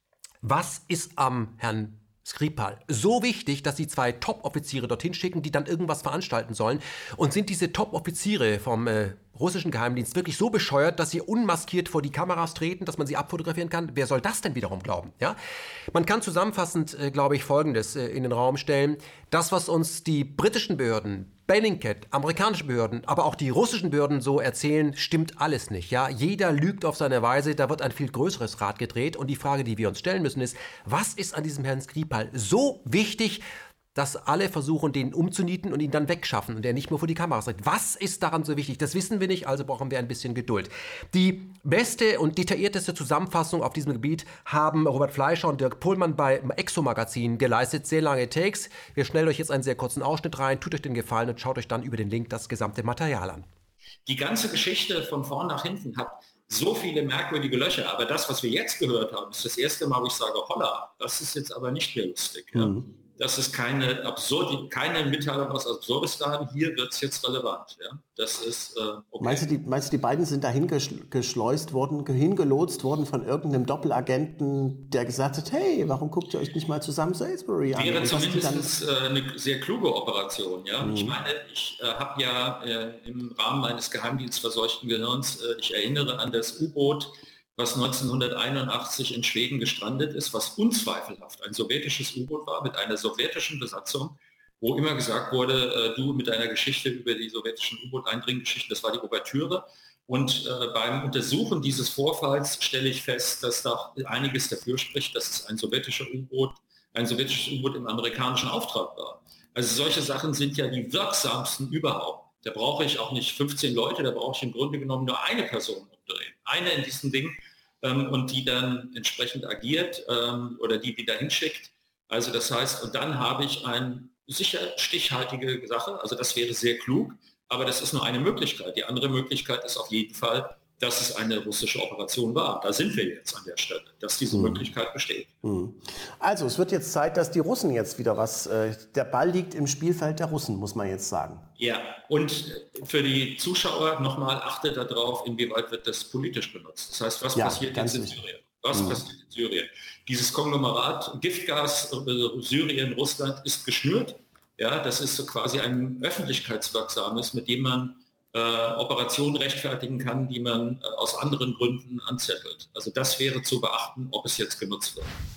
Speaker 1: was ist am Herrn Skripal so wichtig, dass sie zwei Top-Offiziere dorthin schicken, die dann irgendwas veranstalten sollen? Und sind diese Top-Offiziere vom äh, russischen Geheimdienst wirklich so bescheuert, dass sie unmaskiert vor die Kameras treten, dass man sie abfotografieren kann? Wer soll das denn wiederum glauben? Ja? Man kann zusammenfassend, äh, glaube ich, Folgendes äh, in den Raum stellen. Das, was uns die britischen Behörden, Bellingcat, amerikanische Behörden, aber auch die russischen Behörden so erzählen, stimmt alles nicht. Ja? Jeder lügt auf seine Weise, da wird ein viel größeres Rad gedreht. Und die Frage, die wir uns stellen müssen, ist, was ist an diesem Herrn Skripal so wichtig, dass alle versuchen, den umzunieten und ihn dann wegschaffen und er nicht mehr vor die Kameras tritt. Was ist daran so wichtig? Das wissen wir nicht, also brauchen wir ein bisschen Geduld. Die beste und detaillierteste Zusammenfassung auf diesem Gebiet haben Robert Fleischer und Dirk Pohlmann bei Exo-Magazin geleistet. Sehr lange Takes. Wir schnellen euch jetzt einen sehr kurzen Ausschnitt rein. Tut euch den Gefallen und schaut euch dann über den Link das gesamte Material an.
Speaker 6: Die ganze Geschichte von vorn nach hinten hat so viele merkwürdige Löcher. Aber das, was wir jetzt gehört haben, ist das erste Mal, wo ich sage, holla, das ist jetzt aber nicht mehr lustig. Ja? Mhm. Das ist keine, Absurdi keine Mitteilung aus Absurdistan. Hier wird es jetzt relevant. Ja? Das ist, äh, okay.
Speaker 7: Meinst du, die, meinst du, die beiden sind dahin geschleust worden, hingelotst worden von irgendeinem Doppelagenten, der gesagt hat, hey, warum guckt ihr euch nicht mal zusammen Salisbury an?
Speaker 6: Wäre zumindest äh, eine sehr kluge Operation. Ja? Mhm. Ich meine, ich äh, habe ja äh, im Rahmen meines geheimdienstverseuchten Gehirns, äh, ich erinnere an das U-Boot, was neunzehnhunderteinundachtzig in Schweden gestrandet ist, was unzweifelhaft ein sowjetisches U-Boot war mit einer sowjetischen Besatzung, wo immer gesagt wurde, äh, du mit deiner Geschichte über die sowjetischen U-Boot-Eindringgeschichten, das war die Ouvertüre. Und äh, beim Untersuchen dieses Vorfalls stelle ich fest, dass da einiges dafür spricht, dass es ein sowjetisches U-Boot, ein sowjetisches U-Boot im amerikanischen Auftrag war. Also solche Sachen sind ja die wirksamsten überhaupt. Da brauche ich auch nicht fünfzehn Leute, da brauche ich im Grunde genommen nur eine Person umdrehen. Eine in diesem Ding ähm, und die dann entsprechend agiert ähm, oder die wieder hinschickt. Also das heißt, und dann habe ich eine sicher stichhaltige Sache, also das wäre sehr klug, aber das ist nur eine Möglichkeit. Die andere Möglichkeit ist auf jeden Fall, dass es eine russische Operation war. Da sind wir jetzt an der Stelle, dass diese mhm. Möglichkeit besteht.
Speaker 7: Mhm. Also es wird jetzt Zeit, dass die Russen jetzt wieder was, äh, der Ball liegt im Spielfeld der Russen, muss man jetzt sagen.
Speaker 6: Ja, und für die Zuschauer nochmal, achtet darauf, inwieweit wird das politisch benutzt. Das heißt, was ja, passiert jetzt in Syrien? Was mhm. passiert in Syrien? Dieses Konglomerat, Giftgas, äh, Syrien, Russland ist geschnürt. Ja, das ist so quasi ein öffentlichkeitswirksames, mit dem man äh, Operationen rechtfertigen kann, die man äh, aus anderen Gründen anzettelt. Also das wäre zu beachten, ob es jetzt genutzt wird.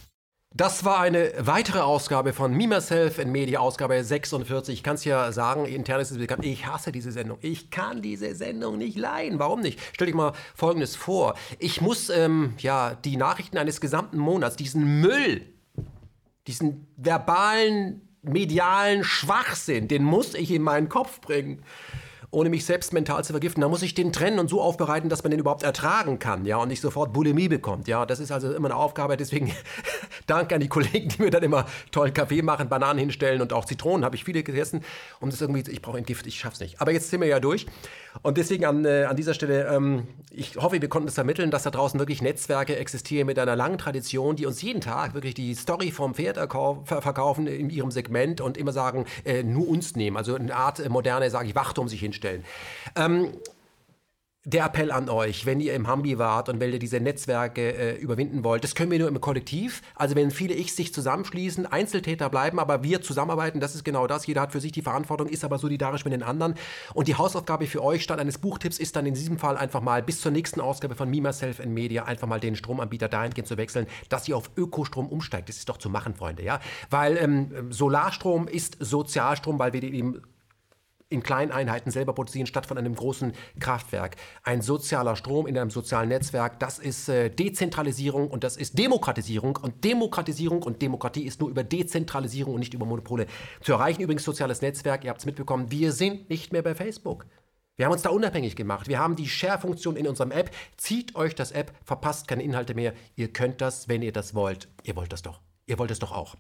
Speaker 1: Das war eine weitere Ausgabe von Me, Myself and Media, Ausgabe sechsundvierzig. Ich kann es ja sagen, intern ist es bekannt, ich hasse diese Sendung. Ich kann diese Sendung nicht leiden. Warum nicht? Stell dich mal Folgendes vor. Ich muss ähm, ja, die Nachrichten eines gesamten Monats, diesen Müll, diesen verbalen, medialen Schwachsinn, den muss ich in meinen Kopf bringen, ohne mich selbst mental zu vergiften. Da muss ich den trennen und so aufbereiten, dass man den überhaupt ertragen kann, ja, und nicht sofort Bulimie bekommt. Ja, das ist also immer eine Aufgabe. Deswegen danke an die Kollegen, die mir dann immer tollen Kaffee machen, Bananen hinstellen und auch Zitronen. Habe ich viele gegessen. Und das irgendwie, ich brauche ein Gift, ich schaff's nicht. Aber jetzt sind wir ja durch. Und deswegen an, äh, an dieser Stelle, ähm, ich hoffe, wir konnten es vermitteln, dass da draußen wirklich Netzwerke existieren mit einer langen Tradition, die uns jeden Tag wirklich die Story vom Pferd verkaufen in ihrem Segment und immer sagen, äh, nur uns nehmen. Also eine Art äh, moderne, sage ich, Wachturm sich hinstellen. Ähm, Der Appell an euch, wenn ihr im Hambi wart und wenn ihr diese Netzwerke äh, überwinden wollt, das können wir nur im Kollektiv. Also wenn viele Ich sich zusammenschließen, Einzeltäter bleiben, aber wir zusammenarbeiten, das ist genau das. Jeder hat für sich die Verantwortung, ist aber solidarisch mit den anderen. Und die Hausaufgabe für euch statt eines Buchtipps ist dann in diesem Fall einfach mal bis zur nächsten Ausgabe von Me, Myself and Media einfach mal den Stromanbieter dahingehend zu wechseln, dass ihr auf Ökostrom umsteigt. Das ist doch zu machen, Freunde, ja. Weil ähm, Solarstrom ist Sozialstrom, weil wir den eben in kleinen Einheiten selber produzieren, statt von einem großen Kraftwerk. Ein sozialer Strom in einem sozialen Netzwerk, das ist äh, Dezentralisierung und das ist Demokratisierung. Und Demokratisierung und Demokratie ist nur über Dezentralisierung und nicht über Monopole zu erreichen. Übrigens, soziales Netzwerk, ihr habt es mitbekommen, wir sind nicht mehr bei Facebook. Wir haben uns da unabhängig gemacht. Wir haben die Share-Funktion in unserem App. Zieht euch das App, verpasst keine Inhalte mehr. Ihr könnt das, wenn ihr das wollt. Ihr wollt das doch. Ihr wollt es doch auch.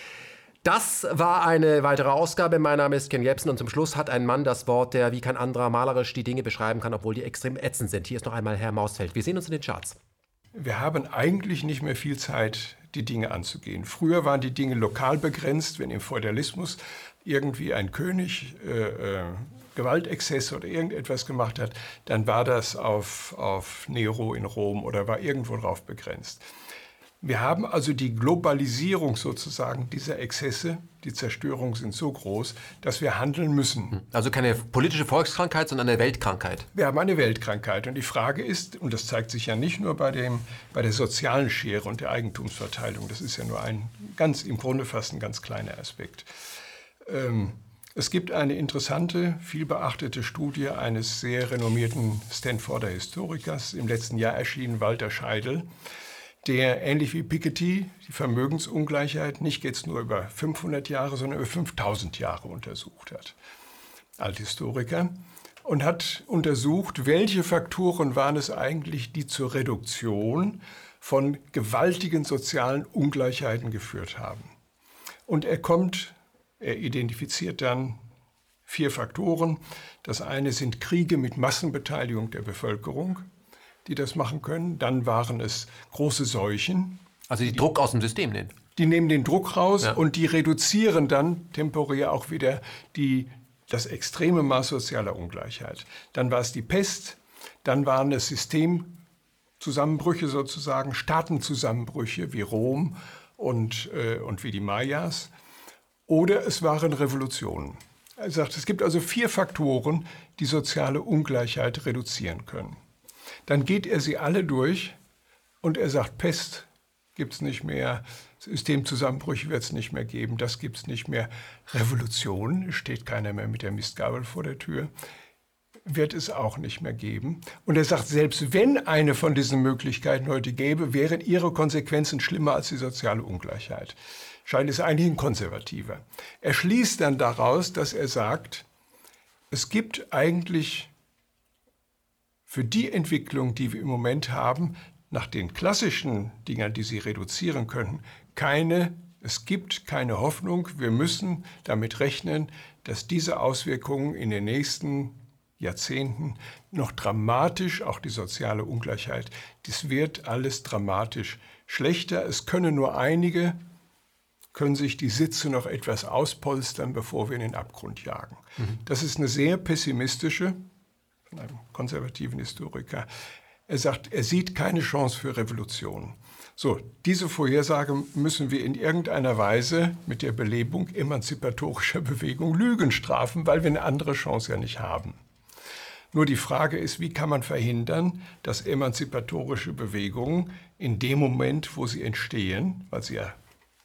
Speaker 1: Das war eine weitere Ausgabe. Mein Name ist Ken Jebsen und zum Schluss hat ein Mann das Wort, der wie kein anderer malerisch die Dinge beschreiben kann, obwohl die extrem ätzend sind. Hier ist noch einmal Herr Mausfeld. Wir sehen uns in den Charts.
Speaker 8: Wir haben eigentlich nicht mehr viel Zeit, die Dinge anzugehen. Früher waren die Dinge lokal begrenzt, wenn im Feudalismus irgendwie ein König äh, äh, Gewaltexzesse oder irgendetwas gemacht hat, dann war das auf, auf Nero in Rom oder war irgendwo drauf begrenzt. Wir haben also die Globalisierung sozusagen dieser Exzesse, die Zerstörungen sind so groß, dass wir handeln müssen.
Speaker 1: Also keine politische Volkskrankheit, sondern eine Weltkrankheit.
Speaker 8: Wir haben eine Weltkrankheit und die Frage ist, und das zeigt sich ja nicht nur bei, dem, bei der sozialen Schere und der Eigentumsverteilung, das ist ja nur ein ganz, im Grunde fast ein ganz kleiner Aspekt. Ähm, es gibt eine interessante, vielbeachtete Studie eines sehr renommierten Stanforder Historikers, im letzten Jahr erschienen, Walter Scheidel, der ähnlich wie Piketty die Vermögensungleichheit nicht jetzt nur über fünfhundert Jahre, sondern über fünftausend Jahre untersucht hat. Althistoriker. Und hat untersucht, welche Faktoren waren es eigentlich, die zur Reduktion von gewaltigen sozialen Ungleichheiten geführt haben. Und er kommt, er identifiziert dann vier Faktoren. Das eine sind Kriege mit Massenbeteiligung der Bevölkerung, die das machen können. Dann waren es große Seuchen.
Speaker 1: Also die, die Druck aus dem System nehmen.
Speaker 8: Die nehmen den Druck raus, ja, und die reduzieren dann temporär auch wieder die, das extreme Maß sozialer Ungleichheit. Dann war es die Pest, dann waren es Systemzusammenbrüche sozusagen, Staatenzusammenbrüche wie Rom und, äh, und wie die Mayas. Oder es waren Revolutionen. Er sagt, es gibt also vier Faktoren, die soziale Ungleichheit reduzieren können. Dann geht er sie alle durch und er sagt, Pest gibt es nicht mehr, Systemzusammenbrüche wird es nicht mehr geben, das gibt es nicht mehr. Revolution, steht keiner mehr mit der Mistgabel vor der Tür, wird es auch nicht mehr geben. Und er sagt, selbst wenn eine von diesen Möglichkeiten heute gäbe, wären ihre Konsequenzen schlimmer als die soziale Ungleichheit. Scheidel ist eigentlich ein Konservativer. Er schließt dann daraus, dass er sagt, es gibt eigentlich für die Entwicklung, die wir im Moment haben, nach den klassischen Dingern, die sie reduzieren könnten, keine, es gibt keine Hoffnung. Wir müssen damit rechnen, dass diese Auswirkungen in den nächsten Jahrzehnten noch dramatisch, auch die soziale Ungleichheit, das wird alles dramatisch schlechter. Es können nur einige, können sich die Sitze noch etwas auspolstern, bevor wir in den Abgrund jagen. Mhm. Das ist eine sehr pessimistische, von einem konservativen Historiker. Er sagt, er sieht keine Chance für Revolution. So, diese Vorhersage müssen wir in irgendeiner Weise mit der Belebung emanzipatorischer Bewegung Lügen strafen, weil wir eine andere Chance ja nicht haben. Nur die Frage ist, wie kann man verhindern, dass emanzipatorische Bewegungen in dem Moment, wo sie entstehen, weil sie ja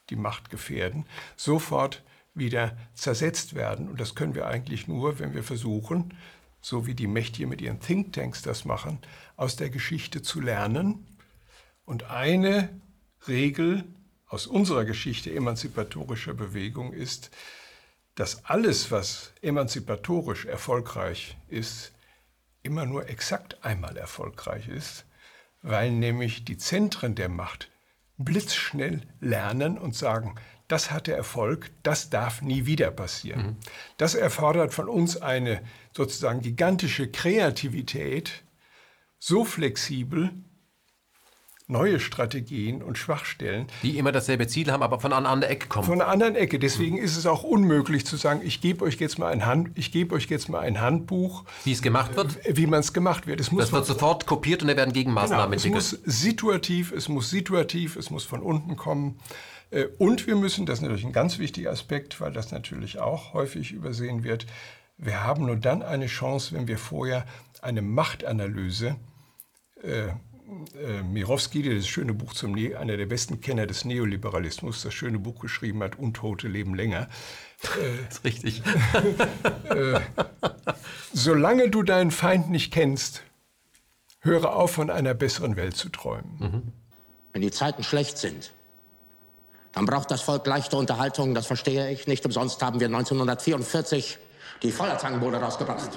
Speaker 8: die Macht gefährden, sofort wieder zersetzt werden. Und das können wir eigentlich nur, wenn wir versuchen, so wie die Mächtigen mit ihren Thinktanks das machen, aus der Geschichte zu lernen. Und eine Regel aus unserer Geschichte emanzipatorischer Bewegung ist, dass alles, was emanzipatorisch erfolgreich ist, immer nur exakt einmal erfolgreich ist, weil nämlich die Zentren der Macht blitzschnell lernen und sagen, das hatte Erfolg, das darf nie wieder passieren. Mhm. Das erfordert von uns eine sozusagen gigantische Kreativität, so flexibel, neue Strategien und Schwachstellen.
Speaker 1: Die immer dasselbe Ziel haben, aber von einer anderen Ecke kommen.
Speaker 8: Von einer anderen Ecke. Deswegen ist es auch unmöglich zu sagen, ich gebe euch jetzt mal ein Hand, ich gebe euch jetzt mal ein Handbuch.
Speaker 1: Wie es gemacht wird?
Speaker 8: Wie man es gemacht wird. Es muss
Speaker 1: das wird sofort kopiert und da werden Gegenmaßnahmen
Speaker 8: genau,
Speaker 1: entwickelt.
Speaker 8: Es muss situativ, es muss situativ, es muss von unten kommen. Und wir müssen, das ist natürlich ein ganz wichtiger Aspekt, weil das natürlich auch häufig übersehen wird, wir haben nur dann eine Chance, wenn wir vorher eine Machtanalyse äh, Äh, Mirowski, der das schöne Buch zum ne einer der besten Kenner des Neoliberalismus, das schöne Buch geschrieben hat, Untote leben länger.
Speaker 1: Äh, das ist richtig.
Speaker 8: äh, solange du deinen Feind nicht kennst, höre auf, von einer besseren Welt zu träumen.
Speaker 9: Mhm. Wenn die Zeiten schlecht sind, dann braucht das Volk leichte Unterhaltung, das verstehe ich. Nicht umsonst haben wir neunzehnhundertvierundvierzig die Feuerzangenbowle rausgebracht.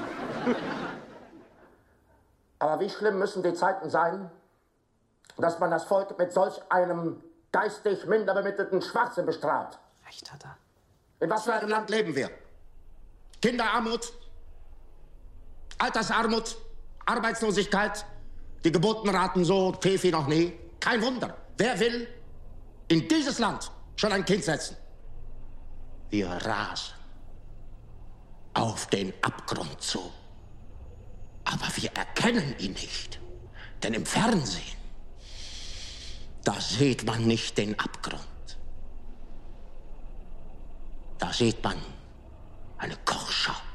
Speaker 9: Aber wie schlimm müssen die Zeiten sein, dass man das Volk mit solch einem geistig minder bemittelten Schwachsinn bestraft?
Speaker 10: Recht hat er.
Speaker 9: In was für einem Land leben wir? Kinderarmut, Altersarmut, Arbeitslosigkeit, die Geburtenraten so tief wie noch nie. Kein Wunder. Wer will in dieses Land schon ein Kind setzen? Wir rasen auf den Abgrund zu. Aber wir erkennen ihn nicht. Denn im Fernsehen, da sieht man nicht den Abgrund. Da sieht man eine Kochschau.